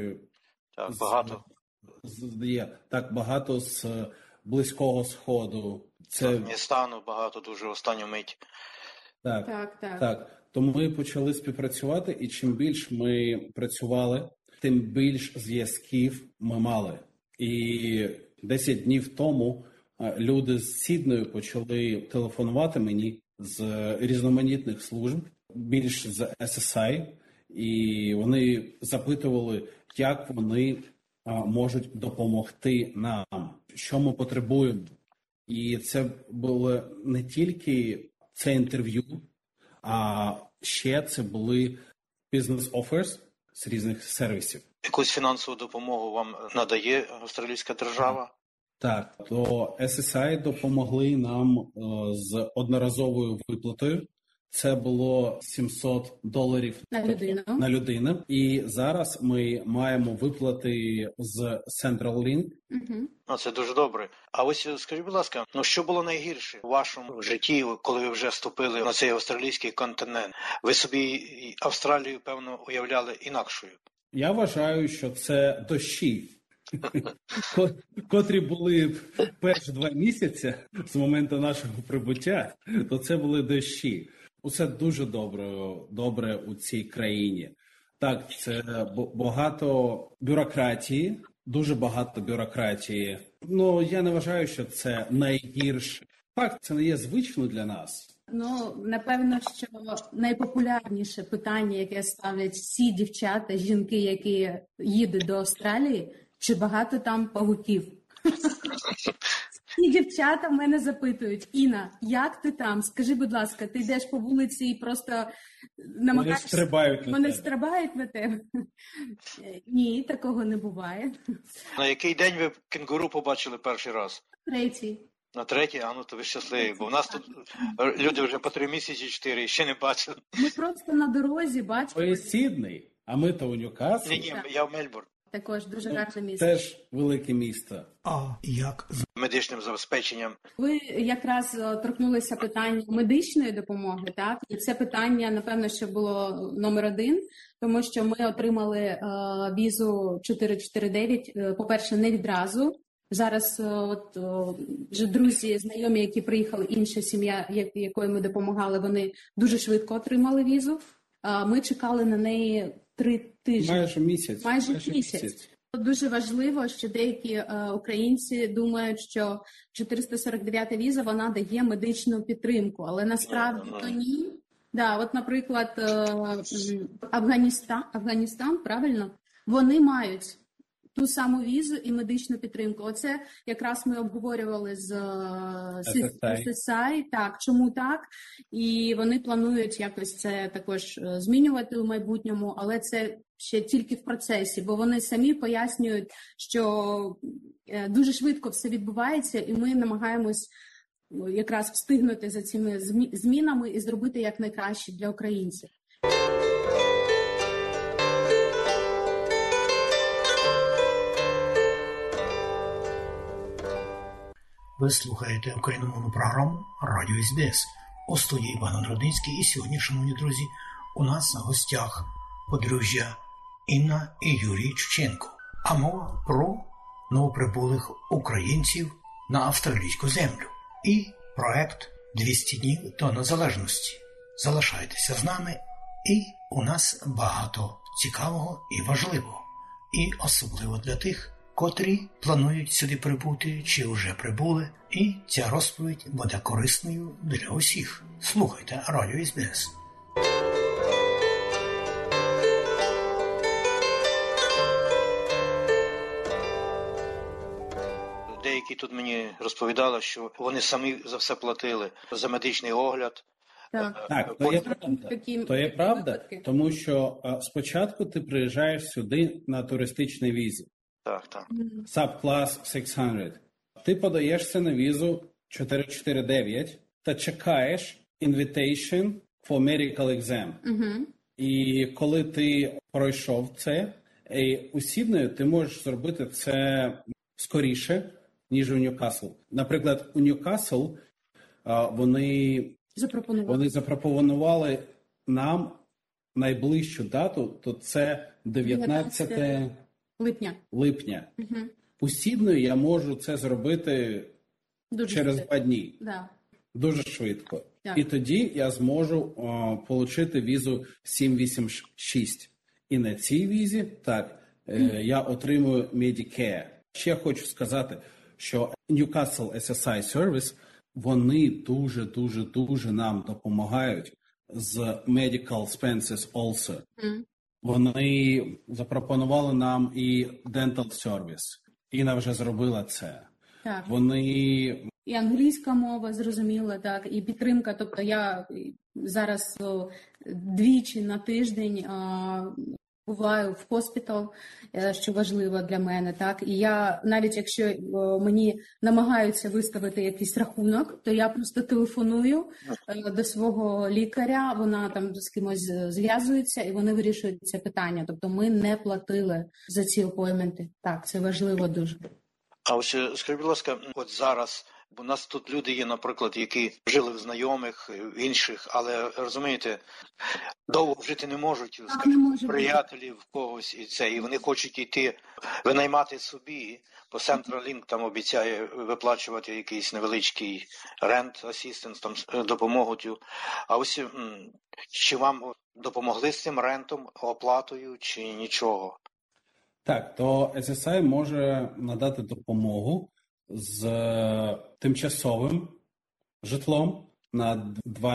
V: багато з Близького Сходу. Це
A: Афганістану багато дуже останню мить.
V: Так. Тому ми почали співпрацювати, і чим більш ми працювали, тим більш зв'язків ми мали. І 10 днів тому люди з Сіднею почали телефонувати мені з різноманітних служб, більш з SSI, і вони запитували, як вони можуть допомогти нам, що ми потребуємо. І це було не тільки це інтерв'ю, а ще це були business-offers з різних сервісів.
A: Якусь фінансову допомогу вам надає австралійська держава?
V: Так, то SSI допомогли нам з одноразовою виплатою. Це було $700 на людину. І зараз ми маємо виплати з Centrelink.
A: Це дуже добре. А ось скажіть, будь ласка, що було найгірше у вашому житті, коли ви вже вступили на цей австралійський континент? Ви собі Австралію, певно, уявляли інакшою?
V: Я вважаю, що це дощі, котрі були перші 2 місяці з моменту нашого прибуття, то це були дощі. Усе дуже добре у цій країні. Так, це багато бюрократії, дуже багато бюрократії. Я не вважаю, що це найгірше. Так, це не є звично для нас.
W: Напевно, що найпопулярніше питання, яке ставлять всі дівчата, жінки, які їдуть до Австралії, чи багато там павуків? І дівчата в мене запитують: Інна, як ти там? Скажи, будь ласка, ти йдеш по вулиці і просто намагаєшся... Вони стрибають на тебе? Ні, такого не буває.
A: На який день ви кенгуру побачили перший раз?
W: 3-й.
A: На 3-й? То ви щасливі, бо в нас тут люди вже по 3 місяці, 4, ще не бачили.
W: Ми просто на дорозі бачили.
V: Ви Сідней, а ми то у Ньюкаслі.
A: Ні, я в Мельбурн.
W: Також дуже гарне місто.
V: Теж велике місто.
C: А як з
A: медичним забезпеченням?
W: Ви якраз торкнулися питання медичної допомоги, так? І це питання, напевно, що було номер 1, тому що ми отримали візу 449, по-перше, не відразу. Зараз вже друзі, знайомі, які приїхали, інша сім'я, якої ми допомагали, вони дуже швидко отримали візу. Ми чекали на неї 3 тижні.
V: Майже місяць.
W: Майже місяць. Дуже важливо, що деякі українці думають, що 449 віза, вона дає медичну підтримку, але насправді то ні. Наприклад, Афганістан, правильно, вони мають ту саму візу і медичну підтримку. Оце якраз ми обговорювали з SSI, так, чому так, і вони планують якось це також змінювати у майбутньому, але це ще тільки в процесі, бо вони самі пояснюють, що дуже швидко все відбувається, і ми намагаємось якраз встигнути за цими змінами і зробити якнайкраще для українців.
C: Ви слухаєте україномовну програму «Радіо СБС». У студії Богдан Рудницький. І сьогодні, шановні друзі, у нас на гостях подружжя Інна і Юрій Чученко. А мова про новоприбулих українців на австралійську землю. І проект «200 днів до незалежності». Залишайтеся з нами, і у нас багато цікавого і важливого. І особливо для тих, котрі планують сюди прибути чи вже прибули, і ця розповідь буде корисною для усіх. Слухайте Радіо СБС.
A: Деякі тут мені розповідали, що вони самі за все платили, за медичний огляд.
V: Так, то є правда, тому що спочатку ти приїжджаєш сюди на туристичній візі.
A: Так.
V: Subclass 600. Ти подаєшся на візу 449 та чекаєш invitation for medical exam. І коли ти пройшов це, у Сіднею ти можеш зробити це скоріше, ніж у Ньюкасл. Наприклад, у Ньюкасл вони запропонували нам найближчу дату, то це 19 липня. У Сіднею я можу це зробити через 2 дні. Дуже швидко. І тоді я зможу отримати візу 786. І на цій візі, я отримую Medicare. Ще хочу сказати, що Newcastle SSI Service, вони дуже нам допомагають з Medical Expenses also. Вони запропонували нам і Dental Service. Інна вже зробила це.
W: Так.
V: Вони...
W: І англійська мова, зрозуміло, так, і підтримка. Тобто я зараз 2 на тиждень буваю в хоспітал, що важливо для мене, так. І я, навіть якщо мені намагаються виставити якийсь рахунок, то я просто телефоную до свого лікаря, вона там з кимось зв'язується, і вони вирішують це питання. Тобто ми не платили за ці апойменти. Так, це важливо дуже.
A: А ось скажіть, будь ласка, от зараз, бо у нас тут люди є, наприклад, які жили в знайомих, в інших, але, розумієте, довго жити не можуть, скажімо, приятелів в когось, і вони хочуть йти винаймати собі, бо Centrelink там обіцяє виплачувати якийсь невеличкий rent assistance, там допомогу. А ось чи вам допомогли з цим рентом, оплатою, чи нічого?
V: Так, то SSI може надати допомогу з тимчасовим житлом на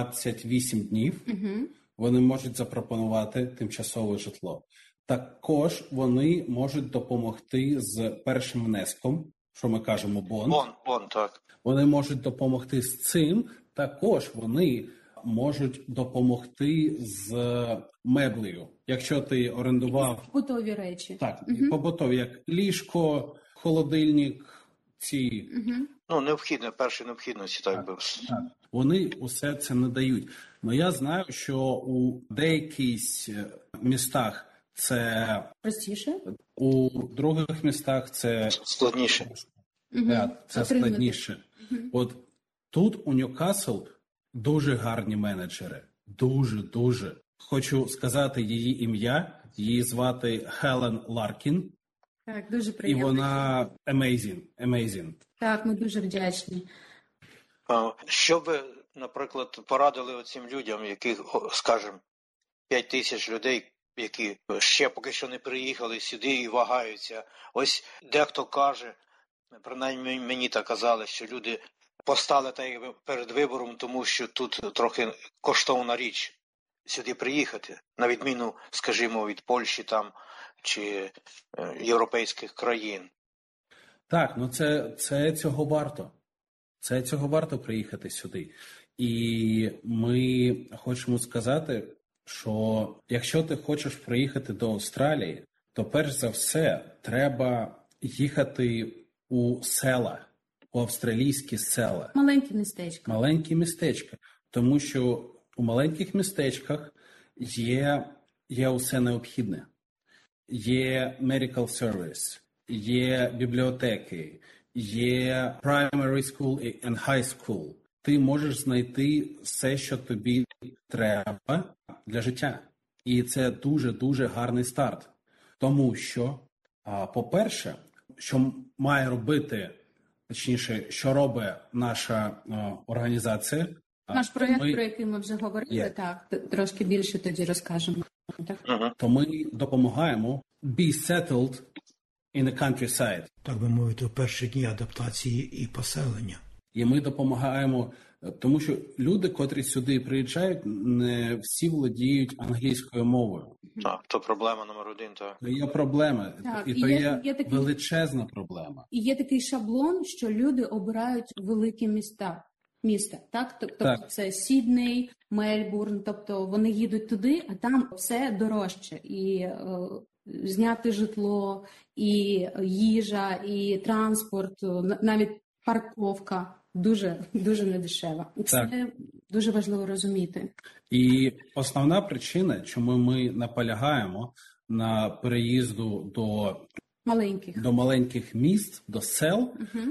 V: 28 днів. Вони можуть запропонувати тимчасове житло. Також вони можуть допомогти з першим внеском, що ми кажемо бонд.
A: Бонд, так.
V: Вони можуть допомогти з цим. Також вони можуть допомогти з меблею. Якщо ти орендував...
W: Побутові речі.
V: Так, побутові, як ліжко, холодильник, ці...
A: перші необхідності, так би.
V: Так. Вони усе це надають. Но я знаю, що у деяких містах це...
W: Простіше?
V: У других містах це...
A: Складніше.
V: Це складніше. От тут у Ньюкасл дуже гарні менеджери. Дуже. Хочу сказати її ім'я. Її звати Хелен Ларкін.
W: Так, дуже приємно.
V: І вона amazing.
W: Так, ми дуже вдячні.
A: Що ви, наприклад, порадили оцим людям, яких, скажімо, 5 тисяч людей, які ще поки що не приїхали сюди і вагаються. Ось дехто каже, принаймні мені так казали, що люди постали перед вибором, тому що тут трохи коштовна річ сюди приїхати, на відміну, скажімо, від Польщі там чи європейських країн.
V: Так, це цього варто. Це цього варто приїхати сюди. І ми хочемо сказати, що якщо ти хочеш приїхати до Австралії, то перш за все треба їхати у села, у австралійські села.
W: Маленькі
V: містечка. Тому що у маленьких містечках є усе необхідне. Є medical service, є бібліотеки, є primary school and high school. Ти можеш знайти все, що тобі треба для життя. І це дуже гарний старт. Тому що, по-перше, що має робити, точніше, що робить наша організація.
W: Наш проєкт, про який ми вже говорили, так, трошки більше тоді розкажемо. Так?
V: То ми допомагаємо be settled in the countryside.
C: Так би мовити, у перші дні адаптації і поселення.
V: І ми допомагаємо, тому що люди, котрі сюди приїжджають, не всі володіють англійською мовою.
A: Так, то проблема номер один. Так.
V: То є проблема,
W: Так,
V: і то є величезна проблема.
W: І є такий шаблон, що люди обирають великі міста, так? Тобто
V: так.
W: Це Сідней, Мельбурн, тобто вони їдуть туди, а там все дорожче. І зняти житло, і їжа, і транспорт, навіть парковка дуже, дуже недешева. І це дуже важливо розуміти.
V: І основна причина, чому ми наполягаємо на переїзду до маленьких міст, до сел,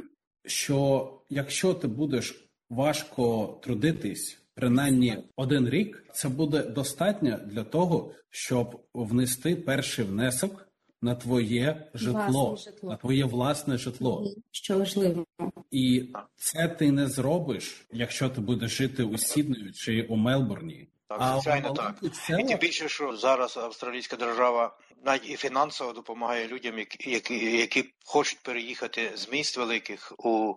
V: що якщо ти будеш важко трудитись, принаймні 1 рік, це буде достатньо для того, щоб внести перший внесок на твоє житло, на твоє власне житло.
W: Що важливо.
V: І це ти не зробиш, якщо ти будеш жити у Сіднею чи у Мельбурні.
A: Так, звичайно, так. І тим більше, що зараз австралійська держава навіть і фінансово допомагає людям, які хочуть переїхати з міст великих у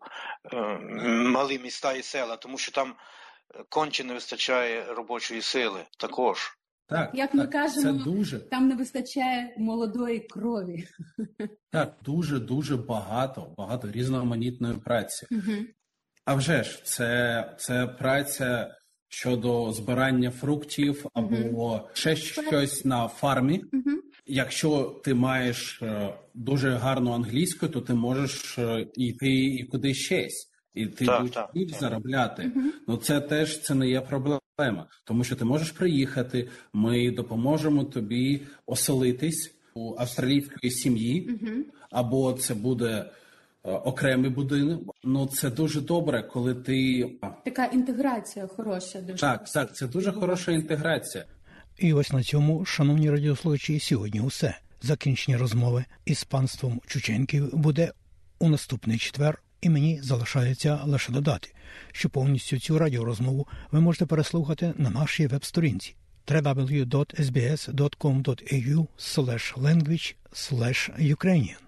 A: малі міста і села, тому що там конче не вистачає робочої сили також.
V: Так,
W: як ми кажемо,
V: там
W: не вистачає молодої крові.
V: Так, дуже багато різноманітної праці. А вже ж, це праця щодо збирання фруктів або ще щось на фармі. Якщо ти маєш дуже гарну англійську, то ти можеш йти і куди щось. І ти будеш заробляти. Ну це не є проблема. Тому що ти можеш приїхати, ми допоможемо тобі оселитись у австралійської сім'ї, або це буде окремий будинок. Ну це дуже добре, коли ти...
W: Така інтеграція хороша. Дуже.
V: Так, це дуже хороша інтеграція.
C: І ось на цьому, шановні радіослухачі, сьогодні усе. Закінчення розмови із панством Чученків буде у наступний четвер. І мені залишається лише додати, що повністю цю радіорозмову ви можете переслухати на нашій веб-сторінці www.sbs.com.au/language/Ukrainian.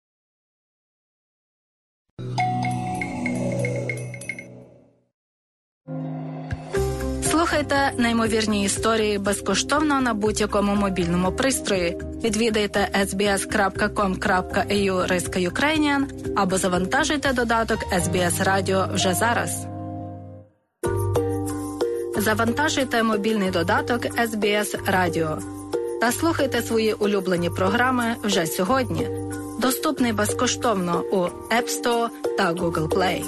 T: Слухайте неймовірні історії безкоштовно на будь-якому мобільному пристрої. Відвідайте sbs.com.au/Ukrainian або завантажуйте додаток SBS Radio вже зараз. Завантажуйте мобільний додаток SBS Radio та слухайте свої улюблені програми вже сьогодні. Доступний безкоштовно у App Store та Google Play.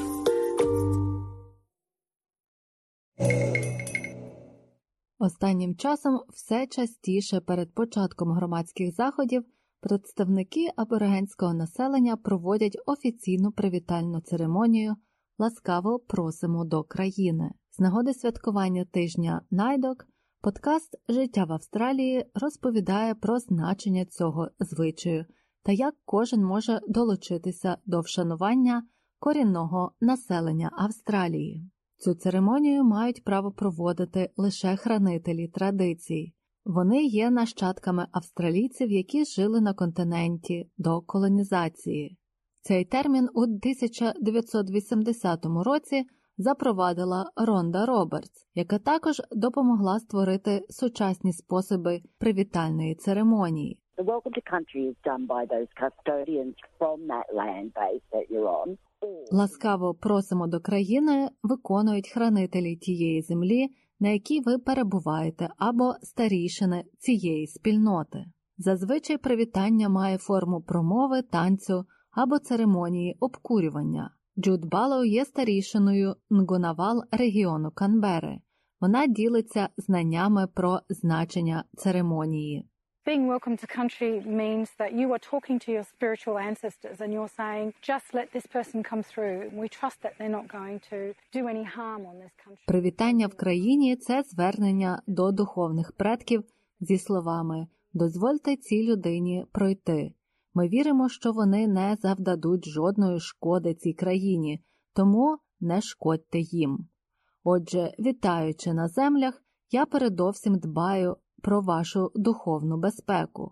T: Останнім часом все частіше перед початком громадських заходів представники аборигенського населення проводять офіційну привітальну церемонію «Ласкаво просимо до країни». З нагоди святкування тижня найдок подкаст «Життя в Австралії» розповідає про значення цього звичаю та як кожен може долучитися до вшанування корінного населення Австралії. Цю церемонію мають право проводити лише хранителі традицій. Вони є нащадками австралійців, які жили на континенті до колонізації. Цей термін у 1980 році запровадила Ронда Робертс, яка також допомогла створити сучасні способи привітальної церемонії.
B: The welcome to country is done by those custodians from that land base that you're on.
T: Ласкаво просимо до країни виконують хранителі тієї землі, на якій ви перебуваєте, або старійшини цієї спільноти. Зазвичай привітання має форму промови, танцю або церемонії обкурювання. Джуд Баллоу є старійшиною Нгунавал регіону Канбери. Вона ділиться знаннями про значення церемонії.
D: Being welcome to country means that you are talking to your spiritual ancestors and you're saying, just let this person come through. We trust that they're not going to do any harm on this country.
T: Привітання в країні – це звернення до духовних предків зі словами «Дозвольте цій людині пройти». Ми віримо, що вони не завдадуть жодної шкоди цій країні, тому не шкодьте їм. Отже, вітаючи на землях, я передовсім дбаю про вашу духовну безпеку.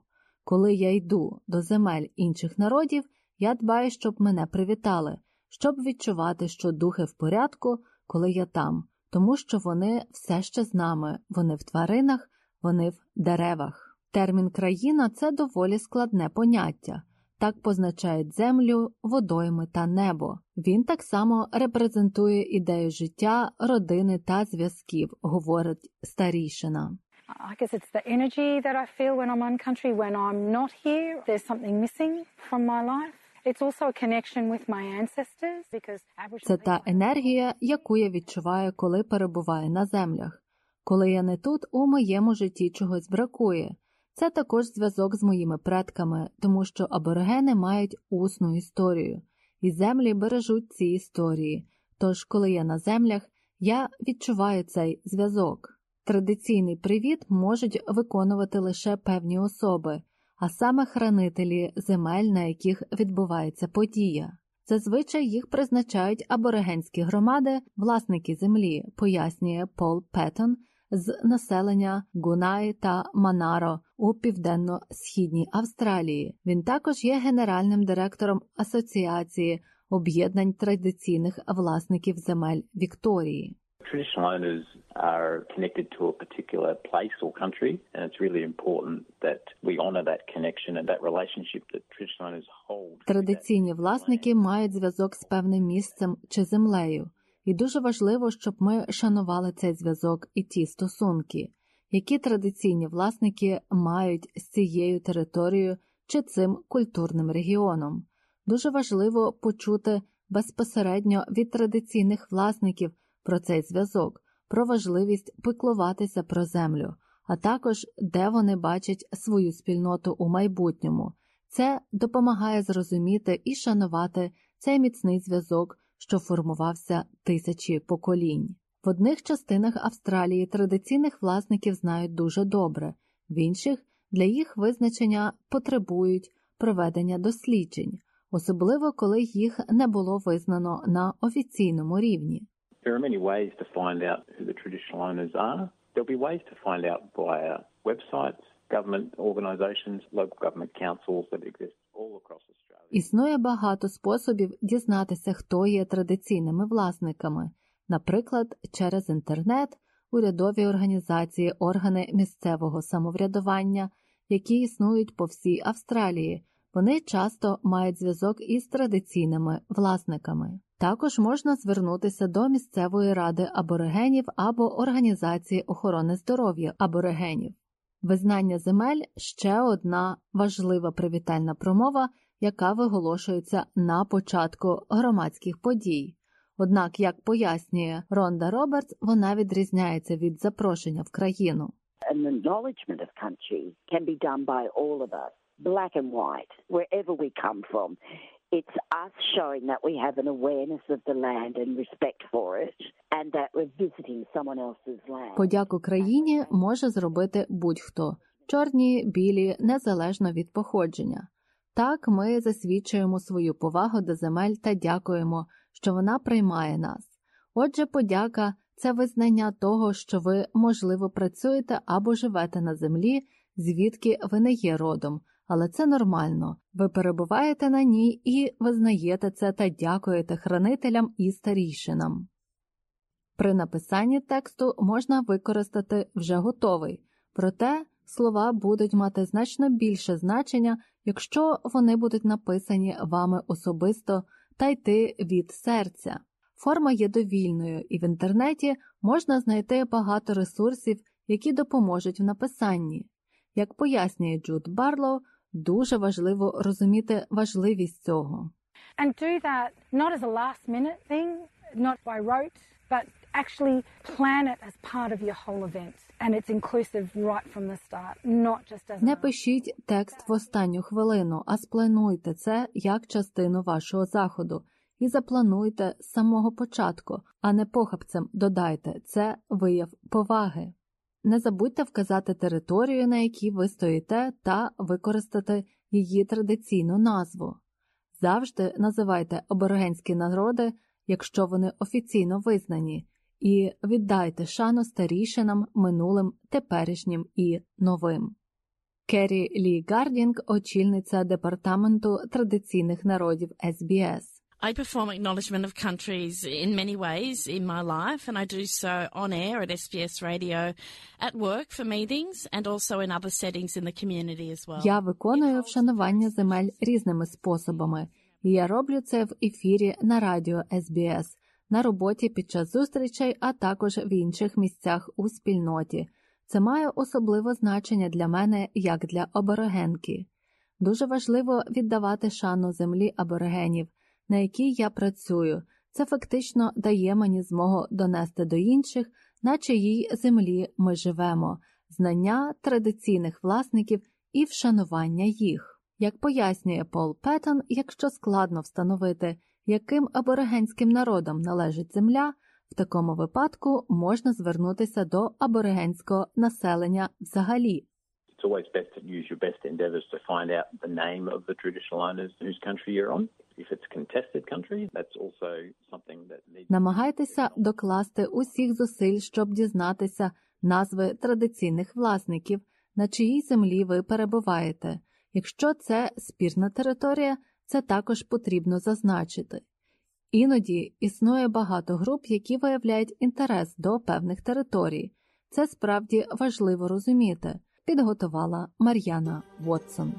T: Коли я йду до земель інших народів, я дбаю, щоб мене привітали, щоб відчувати, що духи в порядку, коли я там, тому що вони все ще з нами, вони в тваринах, вони в деревах. Термін «країна» – це доволі складне поняття. Так позначають землю, водойми та небо. Він так само репрезентує ідею життя, родини та зв'язків, говорить старійшина.
D: I guess it's the energy that I feel when I'm on country. When I'm not here, there's something missing from my life. It's also a connection with my ancestors because
T: Це та енергія, яку я відчуваю, коли перебуваю на землях. Коли я не тут, у моєму житті чогось бракує. Це також зв'язок з моїми предками, тому що аборигени мають усну історію, і землі бережуть ці історії. Тож, коли я на землях, я відчуваю цей зв'язок. Традиційний привіт можуть виконувати лише певні особи, а саме хранителі земель, на яких відбувається подія. Зазвичай їх призначають аборигенські громади, власники землі, пояснює Пол Петтон з населення Гунай та Манаро у південно-східній Австралії. Він також є генеральним директором Асоціації об'єднань традиційних власників земель Вікторії.
E: Traditional owners are connected to a particular place or country, and it's really important that we honour that connection and that relationship that traditional owners hold.
T: Традиційні власники мають зв'язок з певним місцем чи землею, і дуже важливо, щоб ми шанували цей зв'язок і ті стосунки, які традиційні власники мають з цією територією чи цим культурним регіоном. Дуже важливо почути безпосередньо від традиційних власників про цей зв'язок, про важливість піклуватися про землю, а також де вони бачать свою спільноту у майбутньому. Це допомагає зрозуміти і шанувати цей міцний зв'язок, що формувався тисячі поколінь. В одних частинах Австралії традиційних власників знають дуже добре, в інших для їх визначення потребують проведення досліджень, особливо коли їх не було визнано на офіційному рівні.
E: There are many ways to find out who the traditional owners are. There'll be ways to find out via websites, government organisations, local government councils that exist all across Australia.
T: Існує багато способів дізнатися, хто є традиційними власниками. Наприклад, через інтернет, урядові організації, органи місцевого самоврядування, які існують по всій Австралії. Вони часто мають зв'язок із традиційними власниками. Також можна звернутися до місцевої ради аборигенів або організації охорони здоров'я аборигенів. Визнання земель – ще одна важлива привітальна промова, яка виголошується на початку громадських подій. Однак, як пояснює Ронда Робертс, вона відрізняється від запрошення в країну.
B: An acknowledgement of country can be done by all of us, black and white, wherever we come from. It's us showing that we have an awareness of the land and respect for it, and that we're visiting someone else's land.
T: Подяку країні може зробити будь-хто – чорні, білі, незалежно від походження. Так ми засвідчуємо свою повагу до земель та дякуємо, що вона приймає нас. Отже, подяка – це визнання того, що ви, можливо, працюєте або живете на землі, звідки ви не є родом. Але це нормально. Ви перебуваєте на ній і визнаєте це та дякуєте хранителям і старійшинам. При написанні тексту можна використати вже готовий, проте слова будуть мати значно більше значення, якщо вони будуть написані вами особисто та йти від серця. Форма є довільною, і в інтернеті можна знайти багато ресурсів, які допоможуть в написанні. Як пояснює Джуд Барлоу, дуже важливо розуміти важливість цього.
D: And do that not as a last-minute thing, not by rote, but actually plan it as part of your whole event. And it's inclusive right from the start, not just as
T: Не пишіть текст в останню хвилину, а сплануйте це як частину вашого заходу. І заплануйте з самого початку, а не похапцем додайте. Це вияв поваги. Не забудьте вказати територію, на якій ви стоїте, та використати її традиційну назву. Завжди називайте аборигенські народи, якщо вони офіційно визнані, і віддайте шану старішинам, минулим, теперішнім і новим. Керрі Лі Гардінг, очільниця департаменту традиційних народів СБС.
G: I perform acknowledgement of countries in many ways in my life, and I do so on air at SBS Radio, at work for meetings, and also in other settings in the community as well.
T: Я виконую вшанування земель різними способами. І я роблю це в ефірі на радіо SBS, на роботі під час зустрічей, а також в інших місцях у спільноті. Це має особливе значення для мене, як для аборигенки. Дуже важливо віддавати шану землі аборигенів, на якій я працюю. Це фактично дає мені змогу донести до інших, на чиїй землі ми живемо, знання традиційних власників і вшанування їх. Як пояснює Пол Петтон, якщо складно встановити, яким аборигенським народам належить земля, в такому випадку можна звернутися до аборигенського населення взагалі.
E: It's always best to use your best endeavours to find out the name of the traditional owners whose country you're on. If it's a contested country, that's also something that needs...
T: Намагайтеся докласти усіх зусиль, щоб дізнатися назви традиційних власників, на чиїй землі ви перебуваєте. Якщо це спірна територія, це також потрібно зазначити. Іноді існує багато груп, які виявляють інтерес до певних територій. Це справді важливо розуміти. Підготувала Мар'яна Вотсон.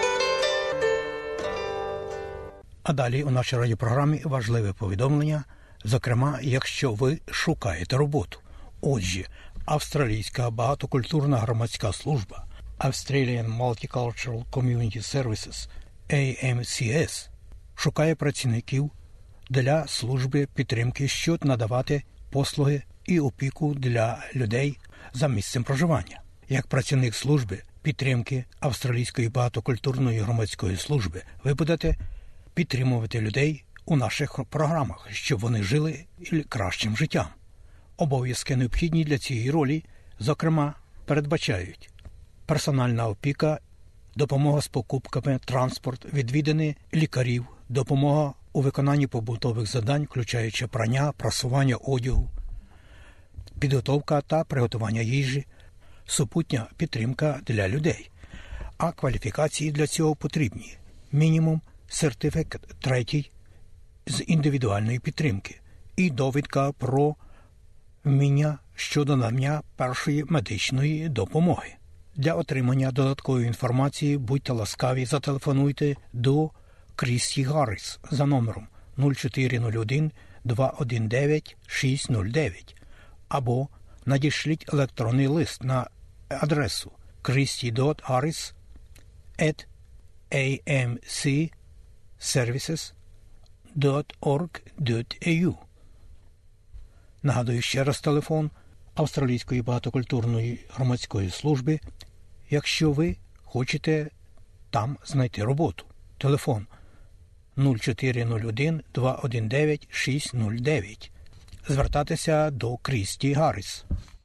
C: А далі у нашій радіопрограмі важливе повідомлення, зокрема, якщо ви шукаєте роботу. Отже, Австралійська багатокультурна громадська служба Australian Multicultural Community Services AMCS шукає працівників для служби підтримки, щоб надавати послуги і опіку для людей за місцем проживання. Як працівник служби підтримки Австралійської багатокультурної громадської служби, ви будете підтримувати людей у наших програмах, щоб вони жили кращим життям. Обов'язки необхідні для цієї ролі, зокрема, передбачають персональна опіка, допомога з покупками, транспорт, відвідини лікарів, допомога у виконанні побутових завдань, включаючи прання, прасування одягу, підготовка та приготування їжі, супутня підтримка для людей. А кваліфікації для цього потрібні. Мінімум сертифікат 3 з індивідуальної підтримки і довідка про вміння щодо надання першої медичної допомоги. Для отримання додаткової інформації будьте ласкаві, зателефонуйте до Крісті Гарріс за номером 0401 219 609 або надішліть електронний лист на адресу christy.harris@amcservices.org.au. Нагадую ще раз телефон Австралійської багатокультурної громадської служби, якщо ви хочете там знайти роботу. Телефон 0401 219 609. Звертатися до Крісті Гарріс.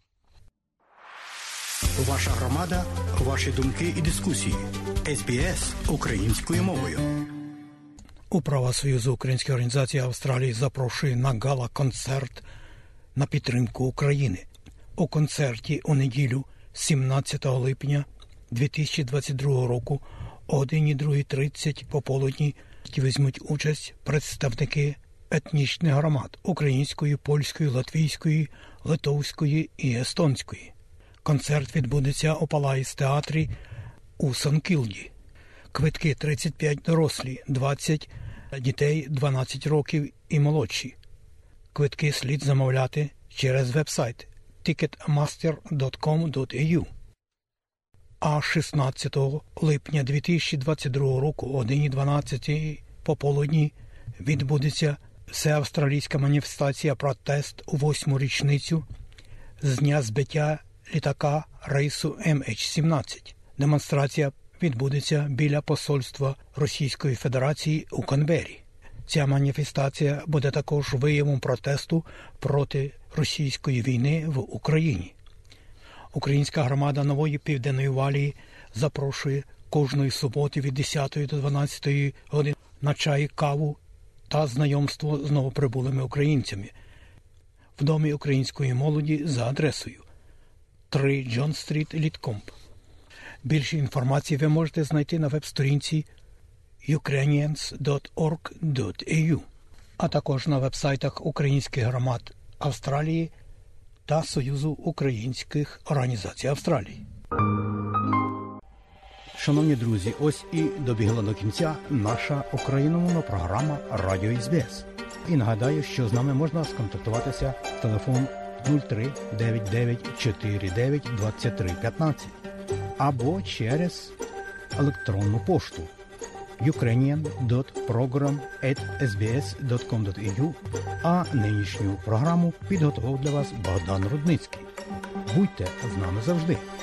C: Ваша громада, ваші думки і дискусії. СБС українською мовою. Управа Союзу українських організацій Австралії запрошує на гала-концерт на підтримку України. У концерті у неділю 17 липня 2022 року о 1:30 пополудні візьмуть участь представники етнічних громад української, польської, латвійської, литовської і естонської. Концерт відбудеться у Палаїс-театрі у Санкілді. Квитки 35 дорослі, 20 дітей 12 років і молодші. Квитки слід замовляти через веб-сайт ticketmaster.com.au. А 16 липня 2022 року о 1:12 пополудні відбудеться всеавстралійська маніфестація «Протест» у 8-му річницю з дня збиття літака рейсу MH17. Демонстрація відбудеться біля посольства Російської Федерації у Канбері. Ця маніфестація буде також виявом протесту проти російської війни в Україні. Українська громада Нової Південної Валії запрошує кожної суботи від 10 до 12 години на чай, каву та знайомство з новоприбулими українцями в Домі української молоді за адресою 3 Джон Стріт, Літкомп. Більше інформації ви можете знайти на веб-сторінці ukrainians.org.au, а також на вебсайтах українських громад Австралії та Союзу українських організацій Австралії. Шановні друзі, ось і добігла до кінця наша україномовна програма «Радіо СБС». І нагадаю, що з нами можна сконтактуватися в телефон 03 99 49 23 15 або через електронну пошту ukrainian.program@sbs.com.au. А нинішню програму підготував для вас Богдан Рудницький. Будьте з нами завжди.